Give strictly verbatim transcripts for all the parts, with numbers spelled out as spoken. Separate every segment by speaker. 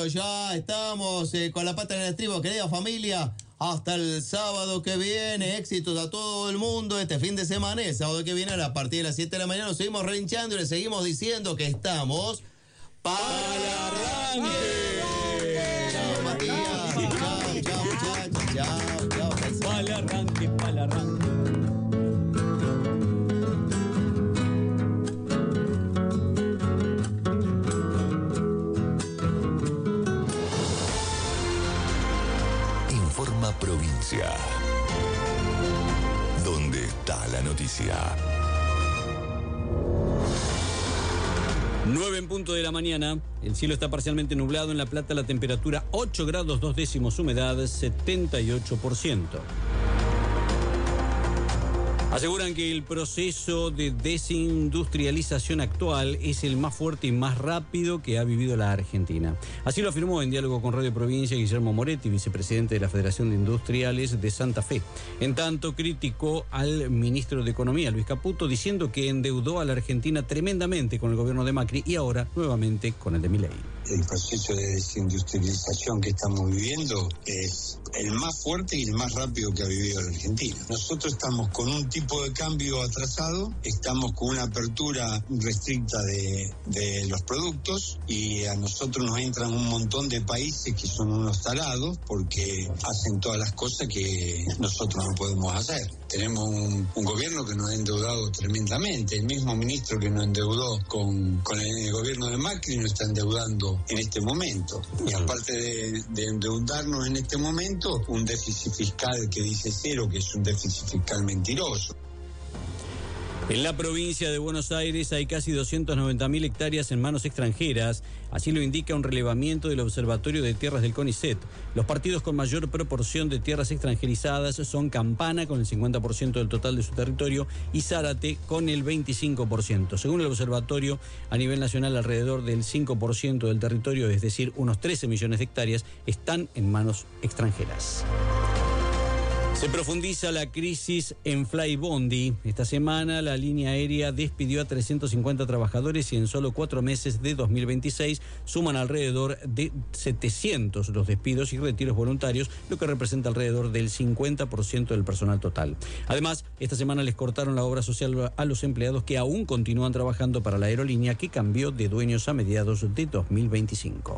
Speaker 1: listo, ya estamos eh, con la pata en el estribo, querida familia. Hasta el sábado que viene, éxitos a todo el mundo este fin de semana. El sábado que viene a partir de las siete de la mañana nos seguimos relinchando y le seguimos diciendo que estamos para el arranque. Chao, Matías. Chao, chao, muchachos. Chao, chao.
Speaker 2: Para el arranque, para el arranque.
Speaker 3: Provincia. ¿Dónde está la noticia?
Speaker 2: nueve en punto de la mañana. El cielo está parcialmente nublado. En La Plata la temperatura ocho grados dos décimos, humedad setenta y ocho por ciento. Aseguran que el proceso de desindustrialización actual es el más fuerte y más rápido que ha vivido la Argentina. Así lo afirmó en diálogo con Radio Provincia Guillermo Moretti, vicepresidente de la Federación de Industriales de Santa Fe. En tanto, criticó al ministro de Economía, Luis Caputo, diciendo que endeudó a la Argentina tremendamente con el gobierno de Macri y ahora nuevamente con el de Milei.
Speaker 4: El proceso de desindustrialización que estamos viviendo es el más fuerte y el más rápido que ha vivido la Argentina. Nosotros estamos con un tipo de cambio atrasado, estamos con una apertura restricta de, de los productos y a nosotros nos entran un montón de países que son unos tarados porque hacen todas las cosas que nosotros no podemos hacer. Tenemos un, un gobierno que nos ha endeudado tremendamente. El mismo ministro que nos endeudó con, con el, el gobierno de Macri nos está endeudando en este momento. Y aparte de, de endeudarnos en este momento, un déficit fiscal que dice cero, que es un déficit fiscal mentiroso.
Speaker 2: En la provincia de Buenos Aires hay casi doscientas noventa mil hectáreas en manos extranjeras, así lo indica un relevamiento del Observatorio de Tierras del CONICET. Los partidos con mayor proporción de tierras extranjerizadas son Campana con el cincuenta por ciento del total de su territorio y Zárate con el veinticinco por ciento. Según el observatorio, a nivel nacional alrededor del cinco por ciento del territorio, es decir, unos trece millones de hectáreas, están en manos extranjeras. Se profundiza la crisis en Flybondi. Esta semana la línea aérea despidió a trescientos cincuenta trabajadores y en solo cuatro meses de dos mil veintiséis suman alrededor de setecientos los despidos y retiros voluntarios, lo que representa alrededor del cincuenta por ciento del personal total. Además, esta semana les cortaron la obra social a los empleados que aún continúan trabajando para la aerolínea, que cambió de dueños a mediados de dos mil veinticinco.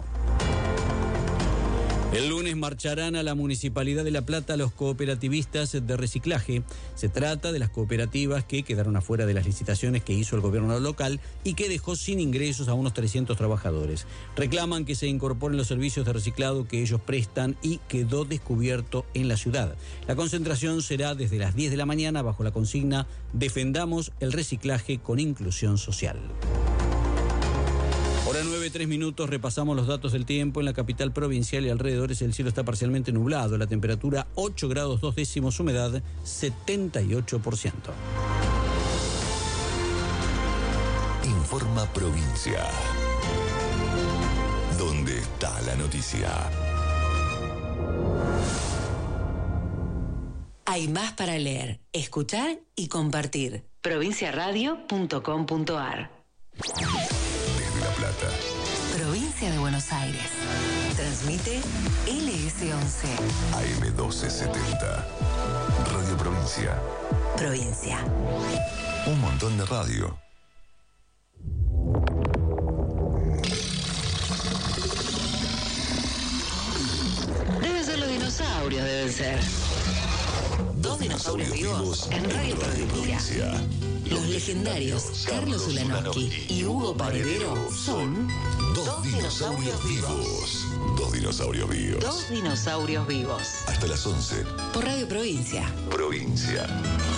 Speaker 2: El lunes marcharán a la Municipalidad de La Plata los cooperativistas de reciclaje. Se trata de las cooperativas que quedaron afuera de las licitaciones que hizo el gobierno local y que dejó sin ingresos a unos trescientos trabajadores. Reclaman que se incorporen los servicios de reciclado que ellos prestan y quedó descubierto en la ciudad. La concentración será desde las diez de la mañana bajo la consigna Defendamos el reciclaje con inclusión social. Hora nueve, tres minutos, repasamos los datos del tiempo. En la capital provincial y alrededores el cielo está parcialmente nublado. La temperatura ocho grados dos décimos, humedad setenta y ocho por ciento.
Speaker 3: Informa Provincia. ¿Dónde está la noticia?
Speaker 5: Hay más para leer, escuchar y compartir. provincia radio punto com punto a r.
Speaker 3: La Plata.
Speaker 5: Provincia de Buenos Aires. Transmite L S once.
Speaker 3: A M doce setenta. Radio Provincia.
Speaker 5: Provincia.
Speaker 3: Un montón de radio.
Speaker 5: Deben ser los dinosaurios, deben ser. Dos dinosaurios vivos en Radio Provincia. Los legendarios Carlos Ulanowski y Hugo Paredero son
Speaker 3: Dos dinosaurios vivos. Dos dinosaurios vivos.
Speaker 5: Dos dinosaurios vivos.
Speaker 3: Hasta las once.
Speaker 5: Por Radio Provincia.
Speaker 3: Provincia.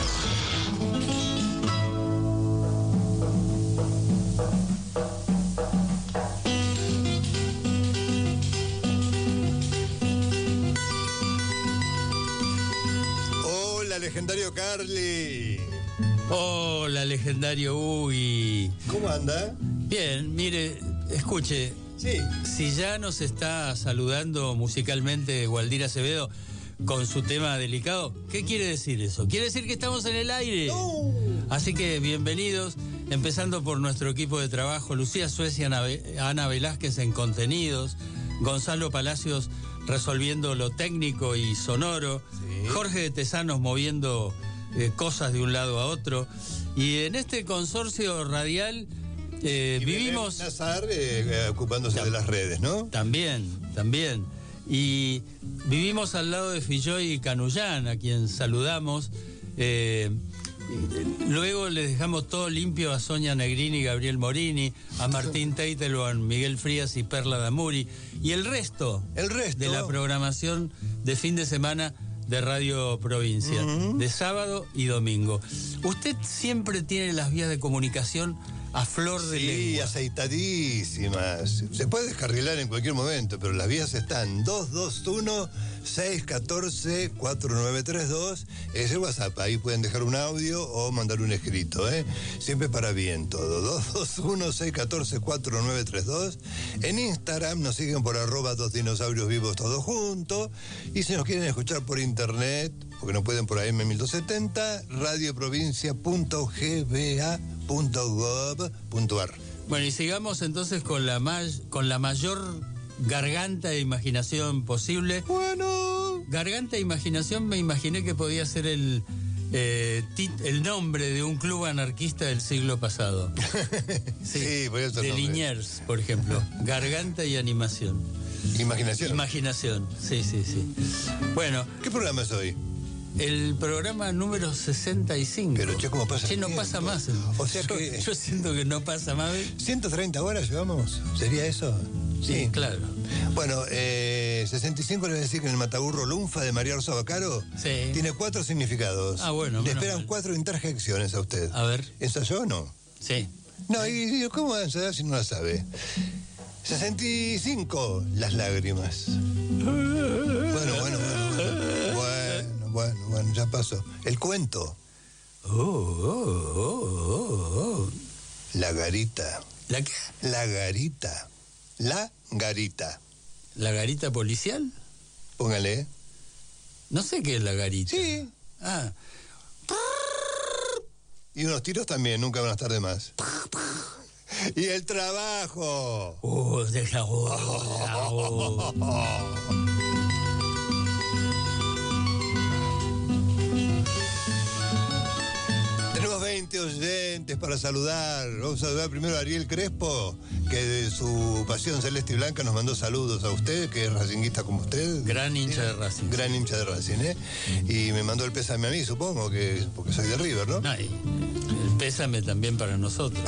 Speaker 6: Hola, legendario Carly.
Speaker 7: Hola, legendario Uy.
Speaker 6: ¿Cómo anda?
Speaker 7: Bien, mire, escuche.
Speaker 6: Sí.
Speaker 7: Si ya nos está saludando musicalmente Gualdira Acevedo con su tema delicado, ¿qué quiere decir eso? Quiere decir que estamos en el aire.
Speaker 6: No.
Speaker 7: Así que bienvenidos, empezando por nuestro equipo de trabajo, Lucía Suez y Ana, Ana Velázquez en contenidos, Gonzalo Palacios resolviendo lo técnico y sonoro, sí. Jorge de Tesanos moviendo eh, cosas de un lado a otro. Y en este consorcio radial eh, vivimos...
Speaker 6: Nazar eh, ocupándose de las redes, ¿no?
Speaker 7: También, también. Y vivimos al lado de Filloy y Canullán, a quien saludamos. Eh, luego les dejamos todo limpio a Sonia Negrini y Gabriel Morini, a Martín Teitelbaum, Miguel Frías y Perla Damuri, y el resto,
Speaker 6: el resto
Speaker 7: de la programación de fin de semana de Radio Provincia, uh-huh. de sábado y domingo. Usted siempre tiene las vías de comunicación a flor de
Speaker 6: sí,
Speaker 7: lengua.
Speaker 6: Sí, aceitadísimas. Se puede descarrilar en cualquier momento, pero las vías están dos dos uno, seis uno cuatro, cuatro nueve tres dos. Es el WhatsApp, ahí pueden dejar un audio o mandar un escrito, ¿eh? Siempre para bien todo. dos dos uno, seis uno cuatro, cuatro nueve tres dos. En Instagram nos siguen por arroba dos dinosaurios vivos todos juntos. Y si nos quieren escuchar por internet, porque no pueden por A M mil doscientos setenta, radioprovincia punto g b a punto gov punto a r.
Speaker 7: Bueno, y sigamos entonces con la, may- con la mayor garganta e imaginación posible.
Speaker 6: Bueno.
Speaker 7: Garganta e imaginación, me imaginé que podía ser el, eh, tit- el nombre de un club anarquista del siglo pasado.
Speaker 6: Sí, sí, podría ser
Speaker 7: de
Speaker 6: nombre.
Speaker 7: Liniers, por ejemplo. Garganta y animación.
Speaker 6: Imaginación.
Speaker 7: Imaginación, sí, sí, sí. Bueno.
Speaker 6: ¿Qué programa es hoy?
Speaker 7: El programa número sesenta y cinco.
Speaker 6: Pero, che, ¿cómo pasa?
Speaker 7: Che,
Speaker 6: el
Speaker 7: no
Speaker 6: tiempo?
Speaker 7: pasa más.
Speaker 6: O sea
Speaker 7: yo,
Speaker 6: que...
Speaker 7: yo siento que no pasa más.
Speaker 6: ¿ciento treinta horas llevamos? ¿Sería eso?
Speaker 7: Sí, sí, claro.
Speaker 6: Bueno, eh, sesenta y cinco le voy a decir que en el Mataburro Lunfa de María Rosa Bacaro
Speaker 7: sí.
Speaker 6: tiene cuatro significados.
Speaker 7: Ah, bueno.
Speaker 6: Le esperan
Speaker 7: mal.
Speaker 6: cuatro interjecciones a usted.
Speaker 7: A ver.
Speaker 6: ¿Ensayó o no?
Speaker 7: Sí.
Speaker 6: No, y, y ¿cómo va a ensayar si no la sabe? sesenta y cinco, las lágrimas. Bueno, bueno, bueno, bueno. Bueno, bueno, bueno, ya pasó. El cuento.
Speaker 7: Oh, oh, oh, oh, oh.
Speaker 6: La garita.
Speaker 7: ¿La qué?
Speaker 6: La garita. La garita.
Speaker 7: ¿La garita policial?
Speaker 6: Póngale.
Speaker 7: No sé qué es la garita.
Speaker 6: Sí.
Speaker 7: Ah.
Speaker 6: Y unos tiros también, nunca van a estar de más. Y el trabajo.
Speaker 7: Oh, deja, oh, deja, oh.
Speaker 6: Tenemos veinte oyentes para saludar. Vamos a saludar primero a Ariel Crespo, que de su pasión celeste y blanca nos mandó saludos a usted, que es racinguista como usted.
Speaker 7: Gran hincha de Racing.
Speaker 6: Gran hincha de Racing, ¿eh? Y me mandó el pésame a mí, supongo, que porque soy de River, ¿no?
Speaker 7: No, y el pésame también para nosotros.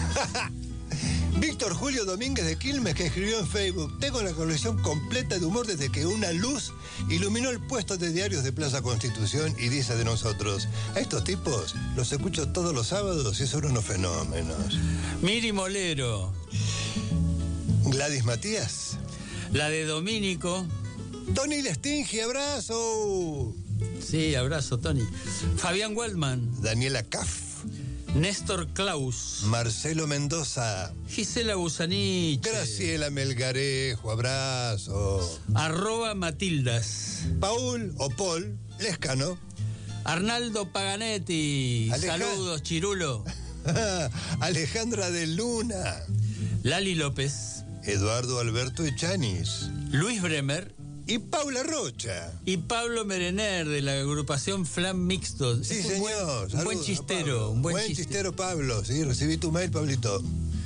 Speaker 6: Víctor Julio Domínguez de Quilmes, que escribió en Facebook: tengo la colección completa de humor desde que una luz iluminó el puesto de diarios de Plaza Constitución y dice de nosotros: a estos tipos los escucho todos los sábados y son unos fenómenos.
Speaker 7: Miri Molero.
Speaker 6: Gladys Matías.
Speaker 7: La de Domínico.
Speaker 6: Tony Lestingi, abrazo.
Speaker 7: Sí, abrazo, Tony. Fabián Waldman.
Speaker 6: Daniela Caff.
Speaker 7: Néstor Klaus.
Speaker 6: Marcelo Mendoza.
Speaker 7: Gisela Busanich.
Speaker 6: Graciela Melgarejo, abrazo.
Speaker 7: Arroba Matildas.
Speaker 6: Paul o Paul Lescano.
Speaker 7: Arnaldo Paganetti.
Speaker 6: Aleja...
Speaker 7: Saludos, Chirulo.
Speaker 6: Alejandra de Luna.
Speaker 7: Lali López.
Speaker 6: Eduardo Alberto Echanis.
Speaker 7: Luis Bremer.
Speaker 6: Y Paula Rocha.
Speaker 7: Y Pablo Merener, de la agrupación Flam Mixto.
Speaker 6: Sí,
Speaker 7: es
Speaker 6: señor.
Speaker 7: Un buen, un buen chistero. Un buen,
Speaker 6: buen
Speaker 7: chiste.
Speaker 6: chistero, Pablo. Sí, recibí tu mail, Pablito.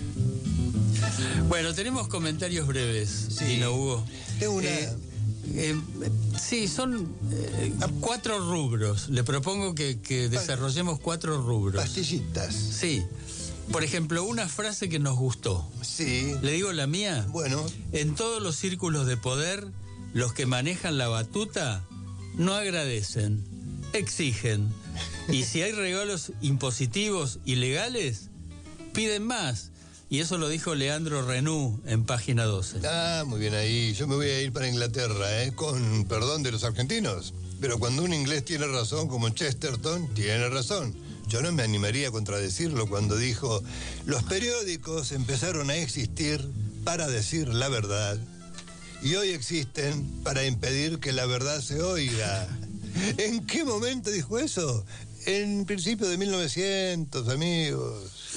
Speaker 7: Bueno, tenemos comentarios breves,
Speaker 6: sí.
Speaker 7: Dino Hugo.
Speaker 6: Tengo una...
Speaker 7: Eh, eh, sí, son eh, cuatro rubros. Le propongo que, que desarrollemos cuatro rubros.
Speaker 6: Pastillitas.
Speaker 7: Sí. Por ejemplo, una frase que nos gustó.
Speaker 6: Sí.
Speaker 7: ¿Le digo la mía?
Speaker 6: Bueno.
Speaker 7: En todos los círculos de poder, los que manejan la batuta no agradecen, exigen. Y si hay regalos impositivos y legales, piden más. Y eso lo dijo Leandro Renú en página doce.
Speaker 6: Ah, muy bien ahí. Yo me voy a ir para Inglaterra, ¿eh? Con perdón de los argentinos. Pero cuando un inglés tiene razón, como Chesterton, tiene razón. Yo no me animaría a contradecirlo cuando dijo: los periódicos empezaron a existir para decir la verdad y hoy existen para impedir que la verdad se oiga. ¿En qué momento dijo eso? En principio de mil novecientos, amigos.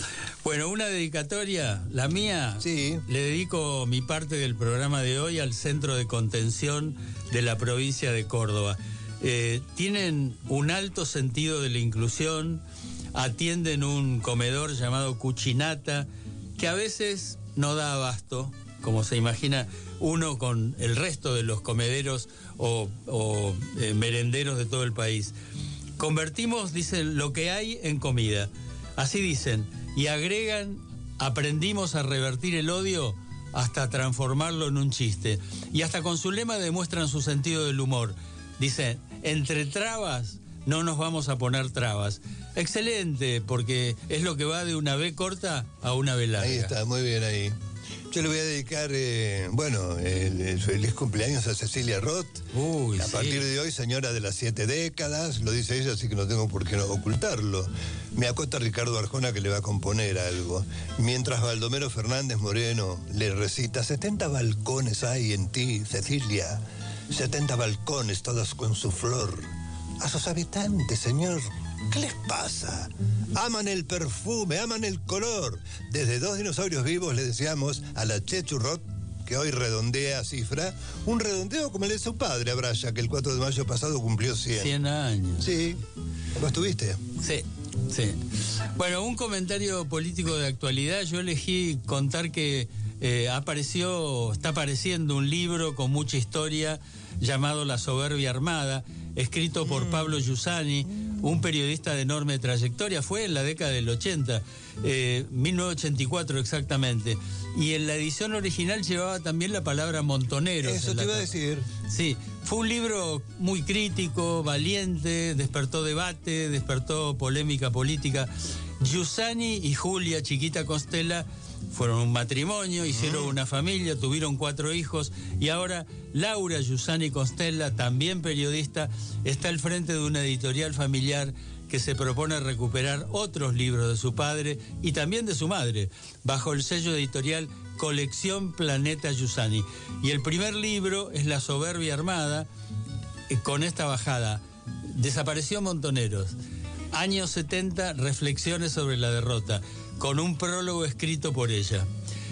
Speaker 7: Bueno, una dedicatoria, la mía,
Speaker 6: sí.
Speaker 7: Le dedico mi parte del programa de hoy al Centro de Contención de la provincia de Córdoba. Eh, tienen un alto sentido de la inclusión, atienden un comedor llamado Cuchinata, que a veces no da abasto, como se imagina uno con el resto de los comederos o, o eh, merenderos de todo el país. Convertimos, dicen, lo que hay en comida. Así dicen, y agregan, aprendimos a revertir el odio hasta transformarlo en un chiste. Y hasta con su lema demuestran su sentido del humor. Dicen, entre trabas no nos vamos a poner trabas. Excelente, porque es lo que va de una B corta a una B larga.
Speaker 6: Ahí está, muy bien ahí. Yo le voy a dedicar, eh, bueno, el, el feliz cumpleaños a Cecilia Roth.
Speaker 7: Uy,
Speaker 6: a
Speaker 7: sí.
Speaker 6: partir de hoy, señora de las siete décadas, lo dice ella, así que no tengo por qué no ocultarlo. Me acota Ricardo Arjona que le va a componer algo. Mientras Baldomero Fernández Moreno le recita, setenta balcones hay en ti, Cecilia. setenta balcones, todos con su flor. A sus habitantes, señor, ¿qué les pasa? Aman el perfume, aman el color. Desde Dos Dinosaurios Vivos le deseamos a la Chechu Roth, que hoy redondea cifra, un redondeo como el de su padre, a Braya, que el cuatro de mayo pasado cumplió cien.
Speaker 7: cien años.
Speaker 6: Sí. ¿Vos estuviste?
Speaker 7: Sí, sí. Bueno, un comentario político de actualidad. Yo elegí contar que eh, apareció, está apareciendo un libro con mucha historia llamado La Soberbia Armada, escrito por mm. Pablo Giussani, un periodista de enorme trayectoria. Fue en la década del ochenta, eh, mil novecientos ochenta y cuatro exactamente. Y en la edición original llevaba también la palabra montoneros.
Speaker 6: Eso te iba a decir.
Speaker 7: Sí, fue un libro muy crítico, valiente, despertó debate, despertó polémica política. Giussani y Julia Chiquita Costella fueron un matrimonio, hicieron una familia, tuvieron cuatro hijos y ahora Laura Giussani Costella, también periodista, está al frente de una editorial familiar que se propone recuperar otros libros de su padre y también de su madre, bajo el sello editorial Colección Planeta Giussani. Y el primer libro es La Soberbia Armada, con esta bajada: desapareció Montoneros, años setenta, reflexiones sobre la derrota, con un prólogo escrito por ella.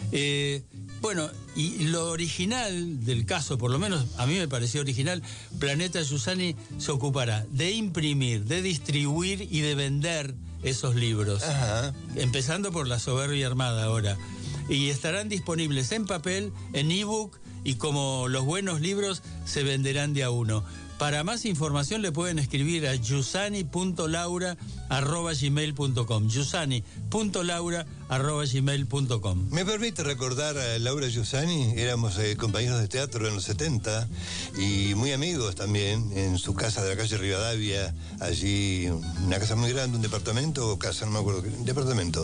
Speaker 7: Eh, bueno, y lo original del caso, por lo menos a mí me pareció original, Planeta Giussani se ocupará de imprimir, de distribuir y de vender esos libros.
Speaker 6: Ajá.
Speaker 7: Empezando por La Soberbia Armada ahora. Y estarán disponibles en papel, en ebook, y como los buenos libros, se venderán de a uno. Para más información le pueden escribir a giussani punto laura arroba gmail punto com. giussani punto laura arroba gmail punto com.
Speaker 6: Me permite recordar a Laura Giussani, éramos eh, compañeros de teatro en los setenta y muy amigos también, en su casa de la calle Rivadavia, allí una casa muy grande, un departamento o casa, no me acuerdo, un departamento.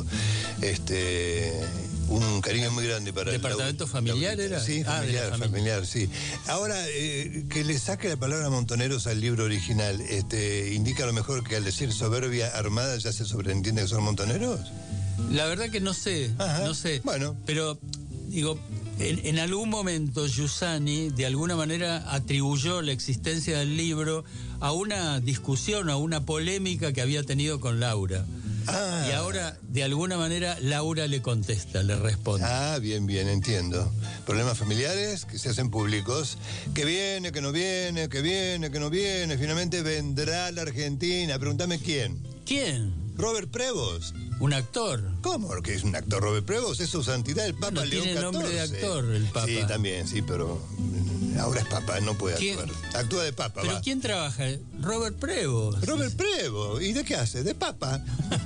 Speaker 6: Este, un cariño muy grande para
Speaker 7: ¿Departamento
Speaker 6: Laura,
Speaker 7: familiar
Speaker 6: Laurita.
Speaker 7: era?
Speaker 6: Sí,
Speaker 7: Ah,
Speaker 6: familiar,
Speaker 7: familia.
Speaker 6: familiar, sí. Ahora, eh, que le saque la palabra montoneros al libro original, este, ¿indica a lo mejor que al decir soberbia armada ya se sobreentiende que son montoneros?
Speaker 7: La verdad que no sé,
Speaker 6: Ajá.
Speaker 7: no sé.
Speaker 6: Bueno.
Speaker 7: Pero, digo, en, en algún momento Giussani de alguna manera atribuyó la existencia del libro a una discusión, a una polémica que había tenido con Laura.
Speaker 6: Ah.
Speaker 7: Y ahora, de alguna manera, Laura le contesta, le responde.
Speaker 6: Ah, bien, bien, entiendo. Problemas familiares que se hacen públicos. Que viene, que no viene, que viene, que no viene. Finalmente vendrá a la Argentina. Pregúntame quién.
Speaker 7: ¿Quién?
Speaker 6: Robert Prevost.
Speaker 7: Un actor.
Speaker 6: ¿Cómo que es un actor Robert Prevost? Es su santidad el Papa
Speaker 7: Bueno,
Speaker 6: León
Speaker 7: tiene
Speaker 6: catorce.
Speaker 7: nombre de actor el Papa.
Speaker 6: Sí, también, sí, pero ahora es Papa, no puede
Speaker 7: ¿Quién?
Speaker 6: actuar. Actúa de Papa,
Speaker 7: ¿Pero
Speaker 6: va.
Speaker 7: quién trabaja? Robert Prevost.
Speaker 6: Robert Prevost. ¿Y de qué hace? De Papa.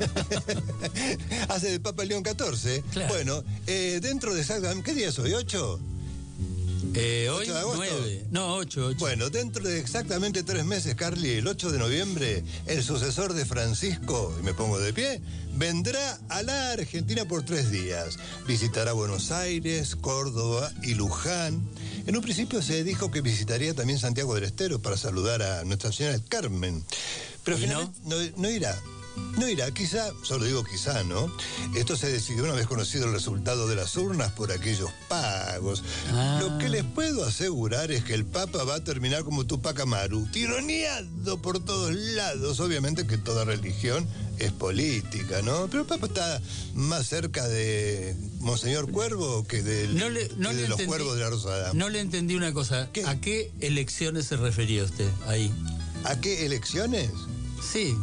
Speaker 6: Hace de Papa León catorce.
Speaker 7: Claro.
Speaker 6: Bueno, eh, dentro de exactamente... ¿Qué día es hoy? ¿ocho?
Speaker 7: Eh, hoy
Speaker 6: ¿ocho de agosto?
Speaker 7: nueve. No, ocho, ocho.
Speaker 6: Bueno, dentro de exactamente tres meses, Carly, el ocho de noviembre, el sucesor de Francisco, y me pongo de pie, vendrá a la Argentina por tres días. Visitará Buenos Aires, Córdoba y Luján. En un principio se dijo que visitaría también Santiago del Estero para saludar a Nuestra Señora del Carmen. Pero
Speaker 7: ¿Y
Speaker 6: finalmente no? No, no irá. No irá, quizá, solo digo quizá, ¿no? Esto se decidió una vez conocido el resultado de las urnas por aquellos pagos. Ah. Lo que les puedo asegurar es que el Papa va a terminar como Tupac Amaru, tironeado por todos lados. Obviamente que toda religión es política, ¿no? Pero el Papa está más cerca de Monseñor Cuervo que, del,
Speaker 7: no le, no
Speaker 6: que de
Speaker 7: le
Speaker 6: los
Speaker 7: entendí,
Speaker 6: cuervos de la Rosada.
Speaker 7: No le entendí una cosa. ¿Qué? ¿A qué elecciones se refería usted ahí?
Speaker 6: ¿A qué elecciones?
Speaker 7: Sí.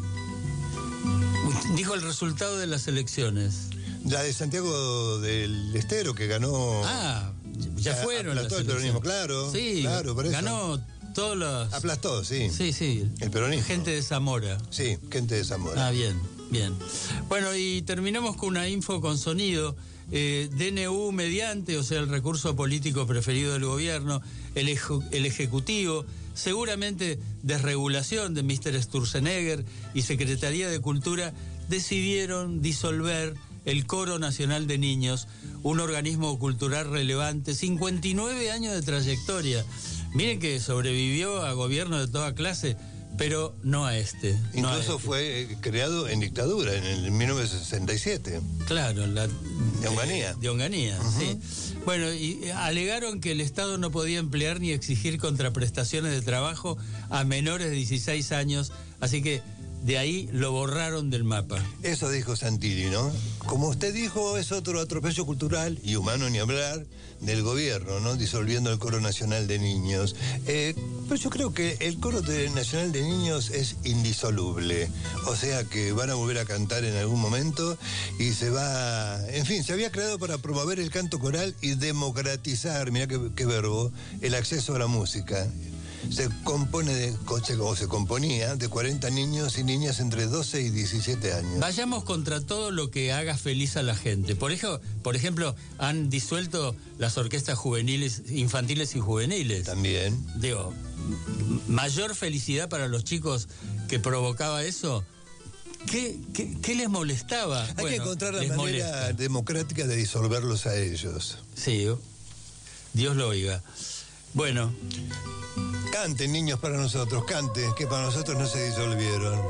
Speaker 7: Dijo el resultado de las elecciones.
Speaker 6: La de Santiago del Estero, que ganó...
Speaker 7: Ah, ya fueron las
Speaker 6: aplastó el peronismo, claro.
Speaker 7: Sí,
Speaker 6: claro, por eso.
Speaker 7: Ganó todos los...
Speaker 6: Aplastó, sí.
Speaker 7: Sí, sí.
Speaker 6: El peronismo.
Speaker 7: Gente de Zamora.
Speaker 6: Sí, gente de Zamora.
Speaker 7: Ah, bien, bien. Bueno, y terminamos con una info con sonido. Eh, D N U mediante, o sea, el recurso político preferido del gobierno, el, eje, el Ejecutivo, seguramente desregulación de mister Sturzenegger y Secretaría de Cultura, decidieron disolver el Coro Nacional de Niños, un organismo cultural relevante, cincuenta y nueve años de trayectoria. Miren que sobrevivió a gobiernos de toda clase, pero no a este.
Speaker 6: Incluso
Speaker 7: no a este.
Speaker 6: Fue creado en dictadura, en el mil novecientos sesenta y siete.
Speaker 7: Claro, la,
Speaker 6: de Onganía.
Speaker 7: De, de Onganía, uh-huh. Sí. Bueno, y alegaron que el Estado no podía emplear ni exigir contraprestaciones de trabajo a menores de dieciséis años, así que de ahí lo borraron del mapa.
Speaker 6: Eso dijo Santilli, ¿no? Como usted dijo, es otro atropello cultural, y humano ni hablar, del gobierno, ¿no? Disolviendo el Coro Nacional de Niños. Eh, pero yo creo que el Coro de Nacional de Niños es indisoluble. O sea que van a volver a cantar en algún momento y se va... En fin, se había creado para promover el canto coral y democratizar, mirá qué, qué verbo, el acceso a la música. Se compone de, o se componía de cuarenta niños y niñas entre doce y diecisiete años.
Speaker 7: Vayamos contra todo lo que haga feliz a la gente. Por ejemplo, por ejemplo, han disuelto las orquestas juveniles, infantiles y juveniles.
Speaker 6: También.
Speaker 7: Digo, mayor felicidad para los chicos que provocaba eso. ¿Qué, qué, qué les molestaba?
Speaker 6: Hay
Speaker 7: bueno,
Speaker 6: que encontrar la manera
Speaker 7: molesta.
Speaker 6: democrática de disolverlos a ellos.
Speaker 7: Sí, Dios lo oiga. Bueno.
Speaker 6: Canten, niños, para nosotros, canten, que para nosotros no se disolvieron.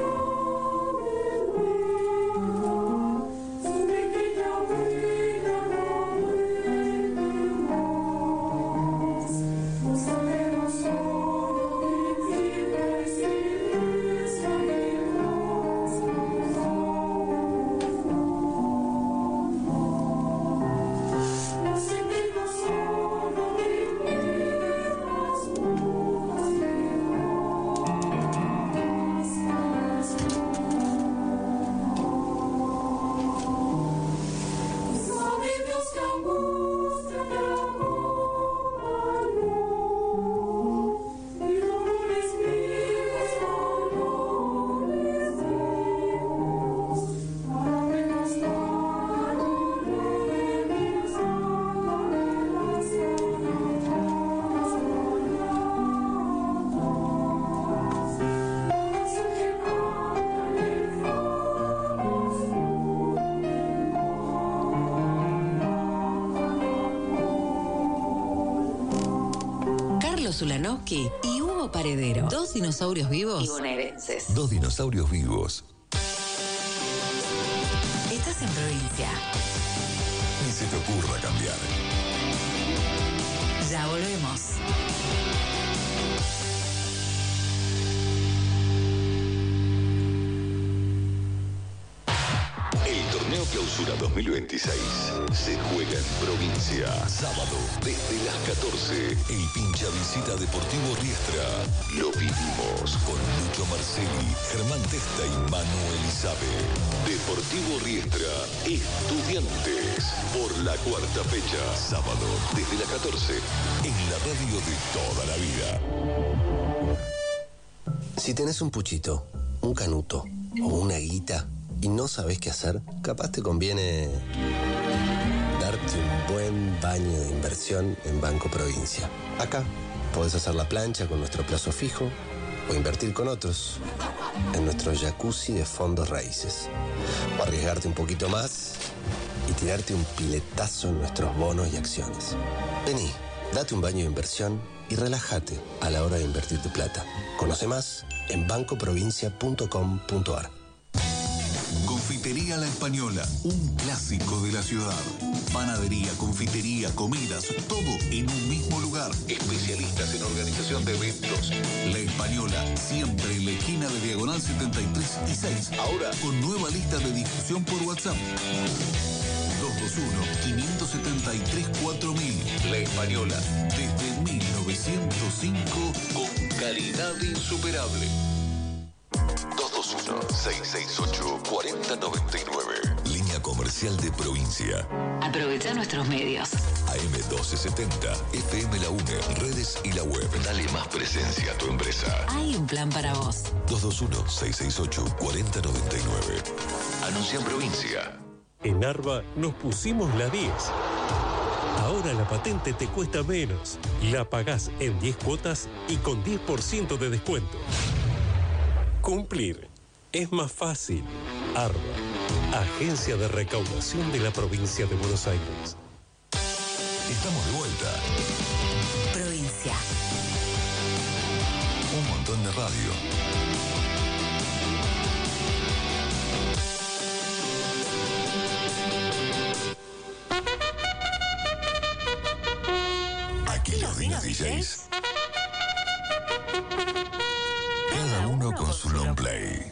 Speaker 5: Ulanowski y Hugo Paredero. Dos dinosaurios vivos y bonaerenses.
Speaker 3: Dos dinosaurios vivos.
Speaker 5: Estás en provincia.
Speaker 3: Ni se te ocurra cambiar.
Speaker 5: Ya volvemos.
Speaker 3: Clausura dos mil veintiséis se juega en provincia. Sábado, desde las catorce, el pincha visita Deportivo Riestra. Lo vivimos con Lucho Marcelli, Germán Testa y Manuel Isabe. Deportivo Riestra, Estudiantes, por la cuarta fecha. Sábado, desde las catorce, en la radio de toda la vida.
Speaker 8: Si tenés un puchito, un canuto o una guita y no sabés qué hacer, capaz te conviene darte un buen baño de inversión en Banco Provincia. Acá podés hacer la plancha con nuestro plazo fijo o invertir con otros en nuestro jacuzzi de fondos raíces. O arriesgarte un poquito más y tirarte un piletazo en nuestros bonos y acciones. Vení, date un baño de inversión y relájate a la hora de invertir tu plata. Conoce más en banco provincia punto com punto a r.
Speaker 3: Confitería La Española, un clásico de la ciudad. Panadería, confitería, comidas, todo en un mismo lugar. Especialistas en organización de eventos. La Española, siempre en la esquina de Diagonal setenta y tres y seis. Ahora con nueva lista de difusión por WhatsApp. dos dos uno, cinco siete tres, cuatro mil. La Española, desde mil novecientos cinco, con calidad insuperable. dos dos uno, seis seis ocho, cuatro cero nueve nueve. Línea comercial de provincia.
Speaker 5: Aprovecha nuestros medios.
Speaker 3: A M doce setenta, F M La UNE, redes y la web. Dale más presencia a tu empresa.
Speaker 5: Hay un plan para vos.
Speaker 3: dos dos uno, seis seis ocho, cuatro cero nueve nueve. Anuncia en provincia.
Speaker 9: En Arba nos pusimos la diez. Ahora la patente te cuesta menos. La pagás en diez cuotas y con diez por ciento de descuento. Cumplir es más fácil. Arba, Agencia de Recaudación de la Provincia de Buenos Aires.
Speaker 3: Estamos de vuelta.
Speaker 5: Provincia.
Speaker 3: Un montón de radio. Aquí los Dinos D Js. Cada uno con su long play.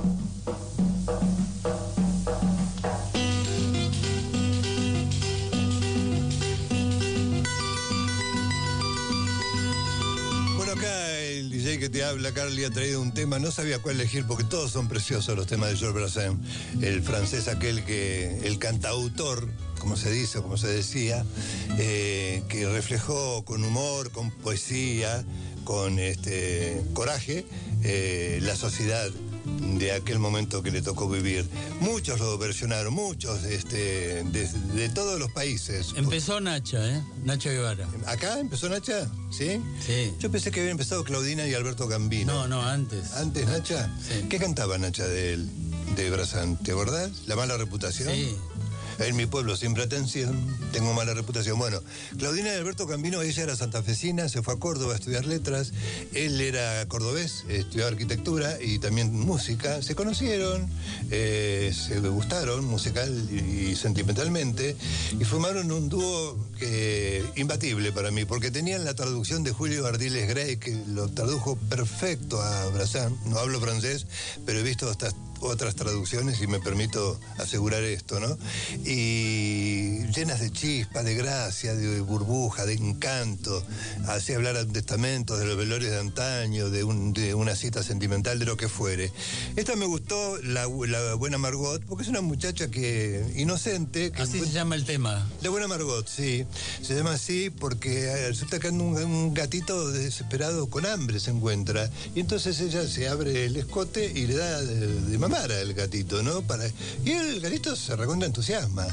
Speaker 6: Bueno, acá el D J que te habla, Carly, ha traído un tema, no sabía cuál elegir porque todos son preciosos los temas de Georges Brassens, el francés aquel que, el cantautor, como se dice o como se decía, eh, que reflejó con humor, con poesía, con este coraje, eh, la sociedad de aquel momento que le tocó vivir. Muchos lo versionaron, muchos este, de, de todos los países.
Speaker 7: Empezó Nacha, ¿eh? Nacha Guevara.
Speaker 6: ¿Acá empezó Nacha? ¿Sí?
Speaker 7: Sí.
Speaker 6: Yo pensé que había empezado Claudina y Alberto Gambino.
Speaker 7: No, no, antes.
Speaker 6: ¿Antes Nacha?
Speaker 7: Sí.
Speaker 6: ¿Qué cantaba Nacha de él, de Brassens? ¿Te acordás? ¿La mala reputación?
Speaker 7: Sí.
Speaker 6: En mi pueblo siempre atención, tengo mala reputación. Bueno, Claudina y Alberto Gambino, ella era santafesina, se fue a Córdoba a estudiar letras, él era cordobés, estudió arquitectura y también música, se conocieron, eh, se gustaron musical y, y sentimentalmente, y formaron un dúo que, imbatible para mí, porque tenían la traducción de Julio Ardiles Grey, que lo tradujo perfecto a Brassens. No hablo francés, pero he visto hasta otras traducciones y me permito asegurar esto, ¿no? Y llenas de chispa, de gracia, de burbuja, de encanto, hacía hablar a un testamento, de los velorios de antaño, de, un, de una cita sentimental, de lo que fuere. Esta me gustó, la, la Buena Margot, porque es una muchacha que inocente. Que
Speaker 7: así se llama el tema.
Speaker 6: La Buena Margot, sí. Se llama así porque resulta que un, un gatito desesperado con hambre se encuentra. Y entonces ella se abre el escote y le da de, de mamar al gatito, ¿no? Para, y el gatito se recontra entusiasma.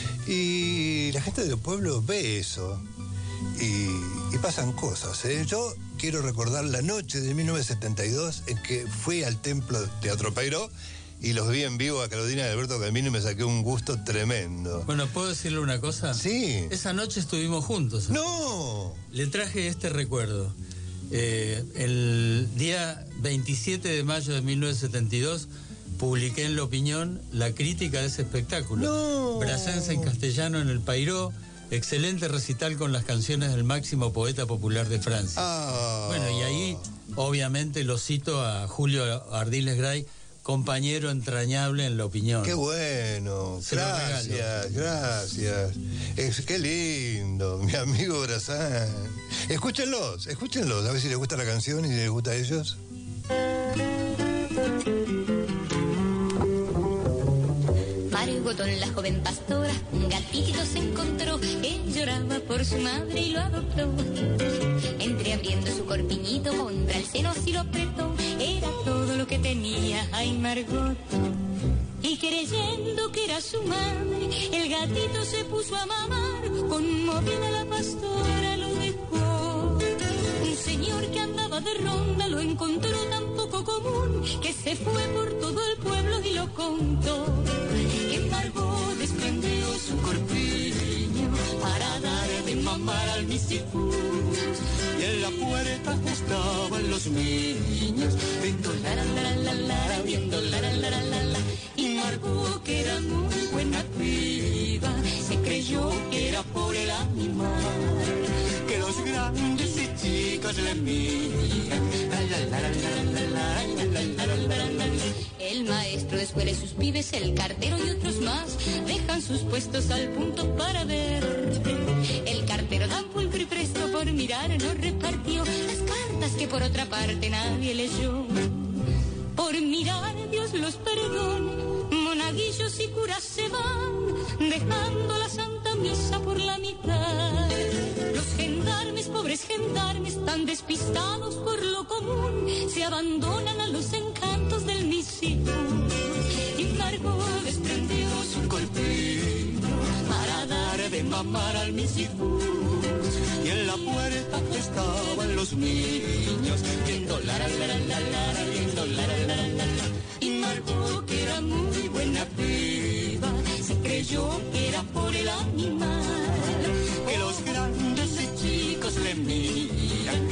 Speaker 6: Y la gente del pueblo ve eso. Y, y pasan cosas, ¿eh? Yo quiero recordar la noche de mil novecientos setenta y dos en que fui al Templo Teatro Peiró y los vi en vivo a Claudina y Alberto Gambino y me saqué un gusto tremendo.
Speaker 7: Bueno, ¿puedo decirle una cosa?
Speaker 6: Sí.
Speaker 7: Esa noche estuvimos juntos.
Speaker 6: ¡No!
Speaker 7: Le traje este recuerdo. Eh, el día veintisiete de mayo de mil novecientos setenta y dos publiqué en La Opinión la crítica de ese espectáculo.
Speaker 6: ¡No!
Speaker 7: Brassens en castellano en el Peiró, excelente recital con las canciones del máximo poeta popular de Francia.
Speaker 6: Oh.
Speaker 7: Bueno, y ahí obviamente lo cito a Julio Ardiles Grey, compañero entrañable en La Opinión.
Speaker 6: ¡Qué bueno!
Speaker 7: Se lo
Speaker 6: gracias,
Speaker 7: regalo.
Speaker 6: gracias. Es, ¡qué lindo! Mi amigo Brassens. Escúchenlos, escúchenlos, a ver si les gusta la canción y si les gusta a ellos.
Speaker 10: Margotón, la joven pastora, un gatito se encontró. Él lloraba por su madre y lo adoptó. Entreabriendo su corpiñito contra el seno si lo apretó. Era todo lo que tenía, ay Margot. Y creyendo que era su madre, el gatito se puso a mamar. Conmovida la pastora lo dejó. Un señor que andaba de ronda lo encontró tan poco común que se fue por todo el pueblo y lo contó. Que Margot desprendió su corpiño para dar de mamar al misifús. Y en la puerta estaban los niños viendo la la la la la, viendo la la la la la. Y
Speaker 11: Margot, que era muy buena piba, se creyó que era por el animal, que los grandes y chicos le miran.
Speaker 10: El maestro después de sus pibes, el cartero y otros más dejan sus puestos al punto para ver. El cartero tan pulcro y presto por mirar no repartió las cartas que por otra parte nadie leyó. Por mirar Dios los perdone, monaguillos y curas se van, dejando la Santa Misa por la mitad. Los gendarmes, pobres gendarmes, tan despistados por lo común, se abandonan a los encantos del misifú. Y Margot desprendió su corpiño para dar de mamar al misifú. Y en la puerta estaban los niños, viendo la la la la la, viendo la la la la. Y Margot, que era muy buena piba, se creyó que era por el animal, que los grandes y chicos le miran.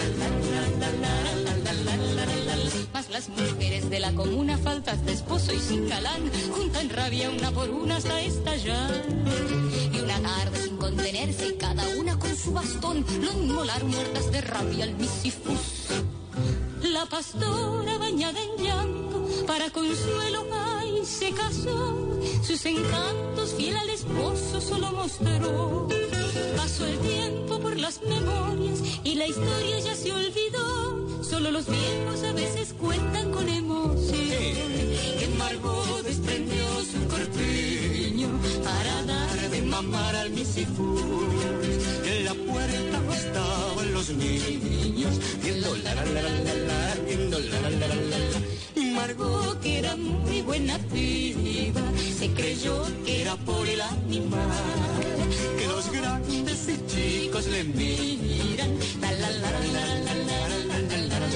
Speaker 10: Mas las mujeres de la comuna, faltas de esposo y sin galán, juntan rabia una por una hasta estallar. Y una tarde sin contenerse, y cada una con su bastón, lo inmolaron muertas de rabia al misifus. La pastora, bañada en llanto, para consuelo, ay, se casó. Sus encantos, fiel al esposo, solo mostró. Pasó el tiempo por las memorias y la historia ya se olvidó. Solo los viejos a veces cuentan con emoción que Margot desprendió su corpiño para dar de mamar al misifú. En la puerta estaban los niños, viendo la la la la la, viendo la la la la la. Y Margot, que era muy buena piba, se creyó que era por el animal, que los grandes y chicos le miran. La la la la la la la la la la la la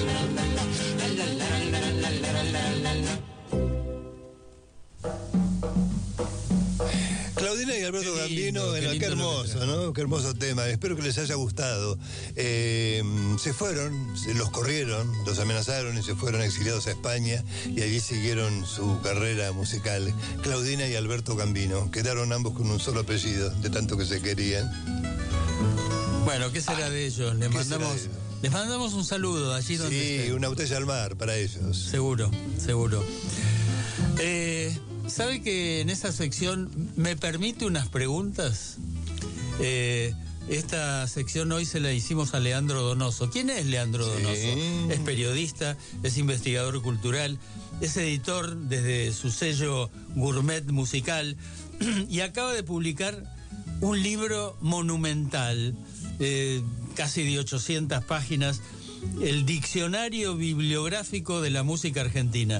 Speaker 10: la la la la.
Speaker 6: Claudina y Alberto Gambino, bueno, qué, qué hermoso, ¿no? Qué hermoso tema. Espero que les haya gustado. Eh, se fueron, se los corrieron, los amenazaron y se fueron exiliados a España y allí siguieron su carrera musical. Claudina y Alberto Gambino quedaron ambos con un solo apellido, de tanto que se querían.
Speaker 7: Bueno, ¿qué será ah, de ellos? Les mandamos, de ellos? les mandamos un saludo allí donde
Speaker 6: Sí, estén. Una botella al mar para ellos.
Speaker 7: Seguro, seguro. Eh... ¿Sabe que en esa sección me permite unas preguntas? Eh, esta sección hoy se la hicimos a Leandro Donoso. ¿Quién es Leandro sí. Donoso? Es periodista, es investigador cultural, es editor desde su sello Gourmet Musical y acaba de publicar un libro monumental, eh, casi de ochocientas páginas, el Diccionario Bibliográfico de la Música Argentina.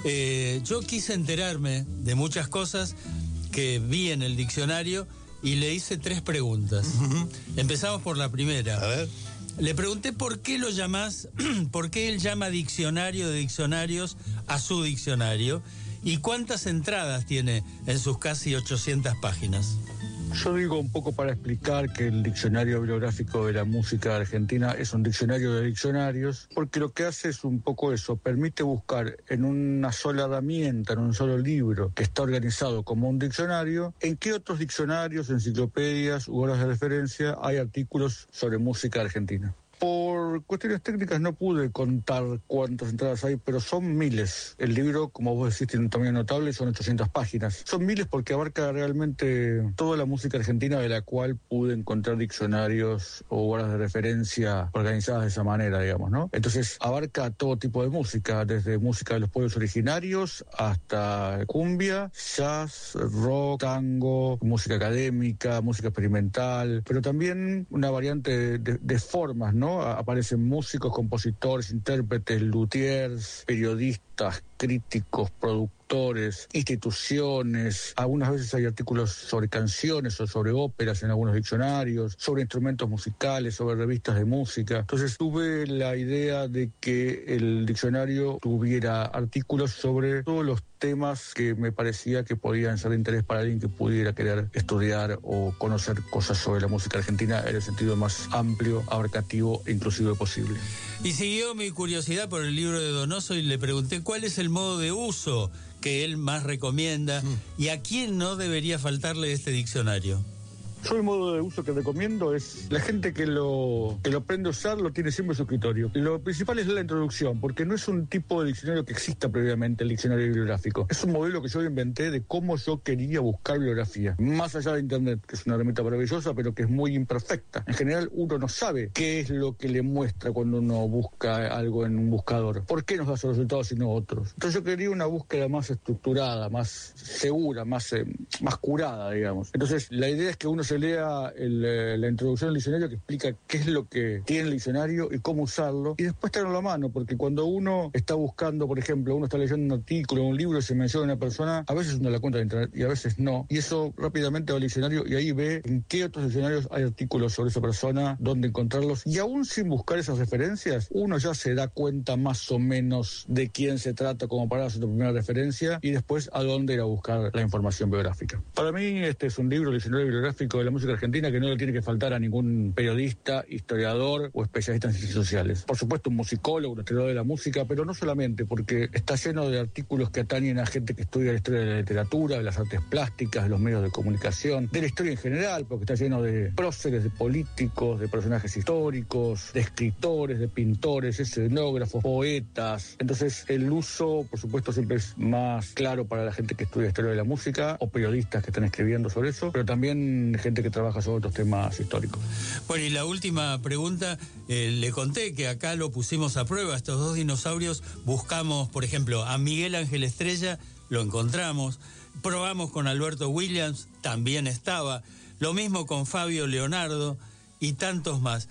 Speaker 7: Eh, yo quise enterarme de muchas cosas que vi en el diccionario y le hice tres preguntas. Uh-huh. Empezamos por la primera.
Speaker 6: A ver.
Speaker 7: Le pregunté por qué lo llamás, por qué él llama diccionario de diccionarios a su diccionario y cuántas entradas tiene en sus casi ochocientas páginas.
Speaker 12: Yo digo un poco para explicar que el Diccionario Bibliográfico de la Música Argentina es un diccionario de diccionarios, porque lo que hace es un poco eso, permite buscar en una sola herramienta, en un solo libro, que está organizado como un diccionario, en qué otros diccionarios, enciclopedias u obras de referencia hay artículos sobre música argentina. Por cuestiones técnicas no pude contar cuántas entradas hay, pero son miles. El libro, como vos decís, tiene un tamaño notable, son ochocientas páginas. Son miles porque abarca realmente toda la música argentina de la cual pude encontrar diccionarios o obras de referencia organizadas de esa manera, digamos, ¿no? Entonces, abarca todo tipo de música, desde música de los pueblos originarios hasta cumbia, jazz, rock, tango, música académica, música experimental, pero también una variante de, de, de formas, ¿no? Aparecen músicos, compositores, intérpretes, luthiers, periodistas, críticos, productores, instituciones. Algunas veces hay artículos sobre canciones o sobre óperas en algunos diccionarios, sobre instrumentos musicales, sobre revistas de música. Entonces tuve la idea de que el diccionario tuviera artículos sobre todos los temas que me parecía que podían ser de interés para alguien que pudiera querer estudiar o conocer cosas sobre la música argentina en el sentido más amplio, abarcativo e inclusive posible.
Speaker 7: Y siguió mi curiosidad por el libro de Donoso y le pregunté cuál es el el modo de uso que él más recomienda
Speaker 6: Mm.
Speaker 7: y a quién no debería faltarle este diccionario.
Speaker 12: Yo el modo de uso que recomiendo es la gente que lo, que lo aprende a usar lo tiene siempre en su escritorio. Lo principal es la introducción, porque no es un tipo de diccionario que exista previamente, el diccionario bibliográfico. Es un modelo que yo inventé de cómo yo quería buscar bibliografía. Más allá de Internet, que es una herramienta maravillosa, pero que es muy imperfecta. En general, uno no sabe qué es lo que le muestra cuando uno busca algo en un buscador. ¿Por qué nos da esos resultados y no otros? Entonces yo quería una búsqueda más estructurada, más segura, más, eh, más curada, digamos. Entonces la idea es que uno se lea el, la introducción al diccionario que explica qué es lo que tiene el diccionario y cómo usarlo, y después tenerlo a mano, porque cuando uno está buscando, por ejemplo, uno está leyendo un artículo, un libro y se menciona una persona, a veces uno la cuenta de internet y a veces no, y eso rápidamente va al diccionario y ahí ve en qué otros diccionarios hay artículos sobre esa persona, dónde encontrarlos, y aún sin buscar esas referencias, uno ya se da cuenta más o menos de quién se trata como para hacer su primera referencia y después a dónde ir a buscar la información biográfica. Para mí este es un libro, el diccionario bibliográfico de la música argentina, que no le tiene que faltar a ningún periodista, historiador o especialista en ciencias sociales. Por supuesto, un musicólogo, un historiador de la música, pero no solamente, porque está lleno de artículos que atañen a gente que estudia la historia de la literatura, de las artes plásticas, de los medios de comunicación, de la historia en general, porque está lleno de próceres, de políticos, de personajes históricos, de escritores, de pintores, escenógrafos, poetas. Entonces, el uso, por supuesto, siempre es más claro para la gente que estudia historia de la música o periodistas que están escribiendo sobre eso, pero también gente que trabaja sobre otros temas históricos.
Speaker 7: Bueno, y la última pregunta, eh, le conté que acá lo pusimos a prueba, estos dos dinosaurios, buscamos, por ejemplo, a Miguel Ángel Estrella, lo encontramos, probamos con Alberto Williams, también estaba, lo mismo con Fabio Leonardo y tantos más.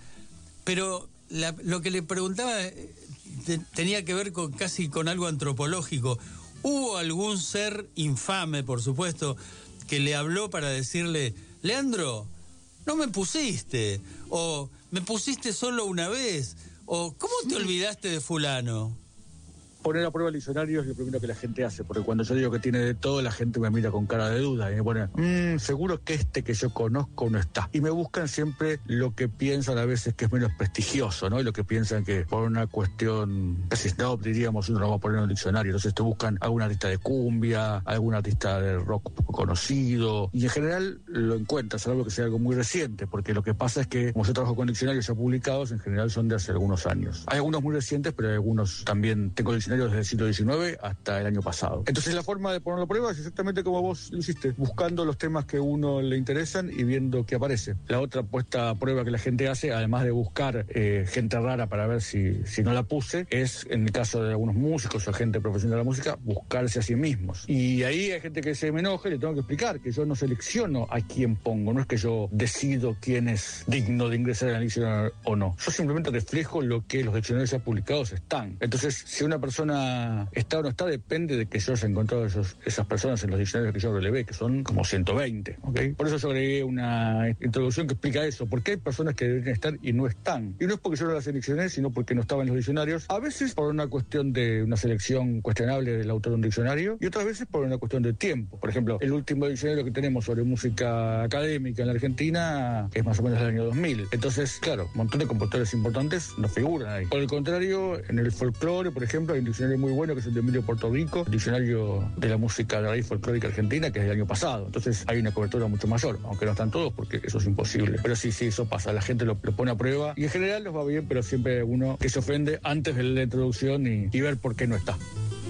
Speaker 7: Pero la, lo que le preguntaba eh, te, tenía que ver con casi con algo antropológico. ¿Hubo algún ser infame, por supuesto, que le habló para decirle: Leandro, no me pusiste, o me pusiste solo una vez, o ¿cómo te olvidaste de fulano?
Speaker 12: Poner a prueba el diccionario es lo primero que la gente hace, porque cuando yo digo que tiene de todo, la gente me mira con cara de duda y me pone, mmm, seguro que este que yo conozco no está. Y me buscan siempre lo que piensan a veces que es menos prestigioso, ¿no? Y lo que piensan que por una cuestión casi snob, diríamos, uno no va a poner en un diccionario. Entonces te buscan algún artista de cumbia, algún artista de rock poco conocido, y en general lo encuentras, salvo que sea algo muy reciente, porque lo que pasa es que, como yo trabajo con diccionarios ya publicados, en general son de hace algunos años. Hay algunos muy recientes, pero hay algunos también, tengo diccionarios desde el siglo diecinueve hasta el año pasado. Entonces la forma de ponerlo a prueba es exactamente como vos lo hiciste, buscando los temas que a uno le interesan y viendo qué aparece. La otra puesta a prueba que la gente hace, además de buscar eh, gente rara para ver si, si no la puse, es, en el caso de algunos músicos o gente profesional de la música, buscarse a sí mismos. Y ahí hay gente que se me enoja y le tengo que explicar que yo no selecciono a quién pongo, no es que yo decido quién es digno de ingresar en el diccionario o no. Yo simplemente reflejo lo que los diccionarios ya publicados están. Entonces, si una persona está o no está, depende de que yo haya encontrado esos, esas personas en los diccionarios que yo relevé, que son como ciento veinte, ¿ok? Por eso yo agregué una introducción que explica eso, porque hay personas que deberían estar y no están. Y no es porque yo no las seleccioné, sino porque no estaban en los diccionarios, a veces por una cuestión de una selección cuestionable del autor de un diccionario, y otras veces por una cuestión de tiempo. Por ejemplo, el último diccionario que tenemos sobre música académica en la Argentina es más o menos del año dos mil. Entonces, claro, un montón de compositores importantes no figuran ahí. Por el contrario, en el folclore, por ejemplo, hay un diccionario muy bueno que es el de Emilio Puerto Rico, el diccionario de la música de la raíz folclórica argentina, que es del año pasado. Entonces hay una cobertura mucho mayor, aunque no están todos porque eso es imposible. Pero sí, sí, eso pasa, la gente lo, lo pone a prueba y en general los va bien, pero siempre hay uno que se ofende antes de la introducción y, y ver por qué no está.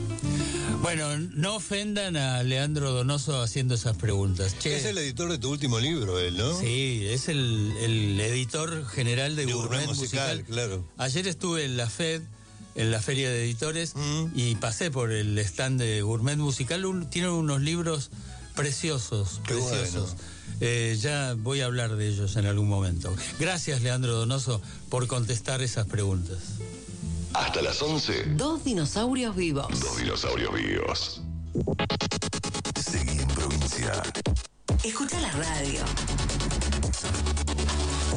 Speaker 7: Bueno, no ofendan a Leandro Donoso haciendo esas preguntas. Che,
Speaker 6: es el editor de tu último libro, él, ¿no?
Speaker 7: Sí, es el, el editor general de, de Gourmet Musical, musical.
Speaker 6: Claro.
Speaker 7: Ayer estuve en la FED, en la Feria de Editores, mm. y pasé por el stand de Gourmet Musical. Un, tiene unos libros preciosos,
Speaker 6: Qué
Speaker 7: preciosos.
Speaker 6: Bueno.
Speaker 7: Eh, ya voy a hablar de ellos en algún momento. Gracias, Leandro Donoso, por contestar esas preguntas.
Speaker 3: Hasta las once.
Speaker 5: Dos dinosaurios vivos.
Speaker 3: Dos dinosaurios vivos. Seguí en provincia.
Speaker 5: Escucha la radio.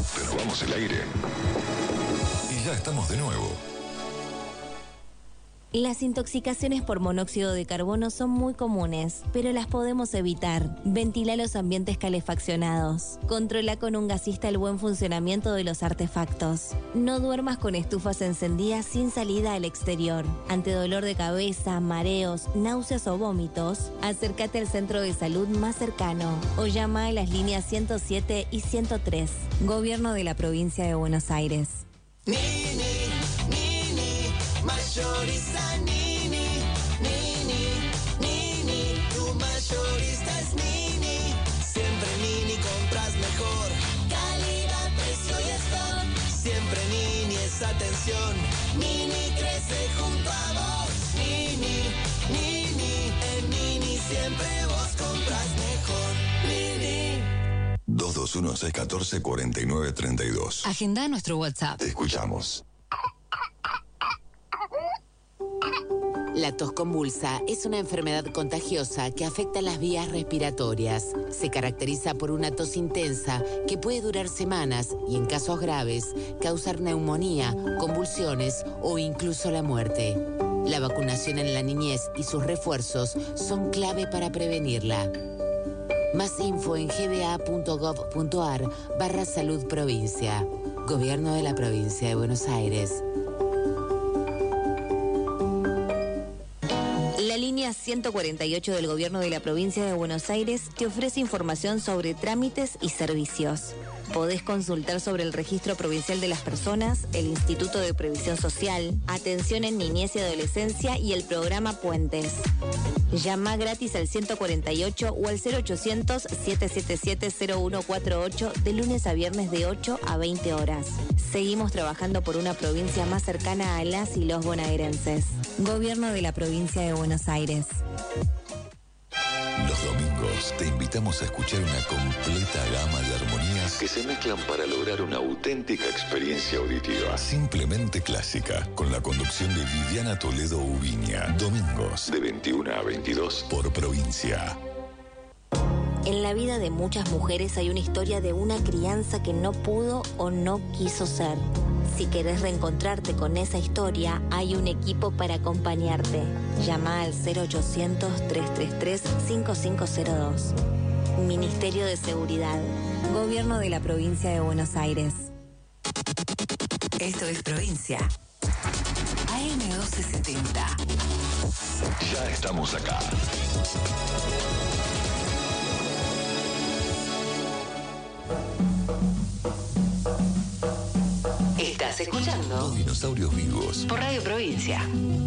Speaker 3: Renovamos el aire. Y ya estamos de nuevo.
Speaker 13: Las intoxicaciones por monóxido de carbono son muy comunes, pero las podemos evitar. Ventila los ambientes calefaccionados. Controla con un gasista el buen funcionamiento de los artefactos. No duermas con estufas encendidas sin salida al exterior. Ante dolor de cabeza, mareos, náuseas o vómitos, acércate al centro de salud más cercano o llama a las líneas ciento siete y ciento tres. Gobierno de la Provincia de Buenos Aires.
Speaker 14: Nini, Nini, mayoriza Nini, Nini, Nini, tu mayorista es Nini. Siempre Nini compras mejor, calidad, precio y stock. Siempre Nini es atención, Nini crece junto a vos. Nini, Nini, en Nini siempre vos compras mejor. Nini.
Speaker 3: dos dos uno, seis uno cuatro, cuatro nueve tres dos.
Speaker 5: Agenda nuestro WhatsApp.
Speaker 3: Te escuchamos.
Speaker 15: La tos convulsa es una enfermedad contagiosa que afecta las vías respiratorias. Se caracteriza por una tos intensa que puede durar semanas y, en casos graves, causar neumonía, convulsiones o incluso la muerte. La vacunación en la niñez y sus refuerzos son clave para prevenirla. Más info en gba.gov.ar barra salud provincia. Gobierno de la Provincia de Buenos Aires.
Speaker 13: La línea ciento cuarenta y ocho del Gobierno de la Provincia de Buenos Aires te ofrece información sobre trámites y servicios. Podés consultar sobre el Registro Provincial de las Personas, el Instituto de Previsión Social, Atención en Niñez y Adolescencia y el programa Puentes. Llama gratis al ciento cuarenta y ocho o al cero ochocientos, siete siete siete, cero uno cuatro ocho de lunes a viernes de ocho a veinte horas. Seguimos trabajando por una provincia más cercana a las y los bonaerenses. Gobierno de la Provincia de Buenos Aires.
Speaker 3: Los domingos te invitamos a escuchar una completa gama de armonías que se mezclan para lograr una auténtica experiencia auditiva. Simplemente clásica, con la conducción de Viviana Toledo Ubiña. Domingos de veintiuna a veintidós por Provincia.
Speaker 13: En la vida de muchas mujeres hay una historia de una crianza que no pudo o no quiso ser. Si querés reencontrarte con esa historia, hay un equipo para acompañarte. Llama al cero ochocientos, trescientos treinta y tres, cincuenta y cinco cero dos. Ministerio de Seguridad. Gobierno de la Provincia de Buenos Aires.
Speaker 5: Esto es Provincia. A M doce setenta.
Speaker 3: Ya estamos acá.
Speaker 5: Estás escuchando
Speaker 3: Los dinosaurios vivos
Speaker 5: por Radio Provincia.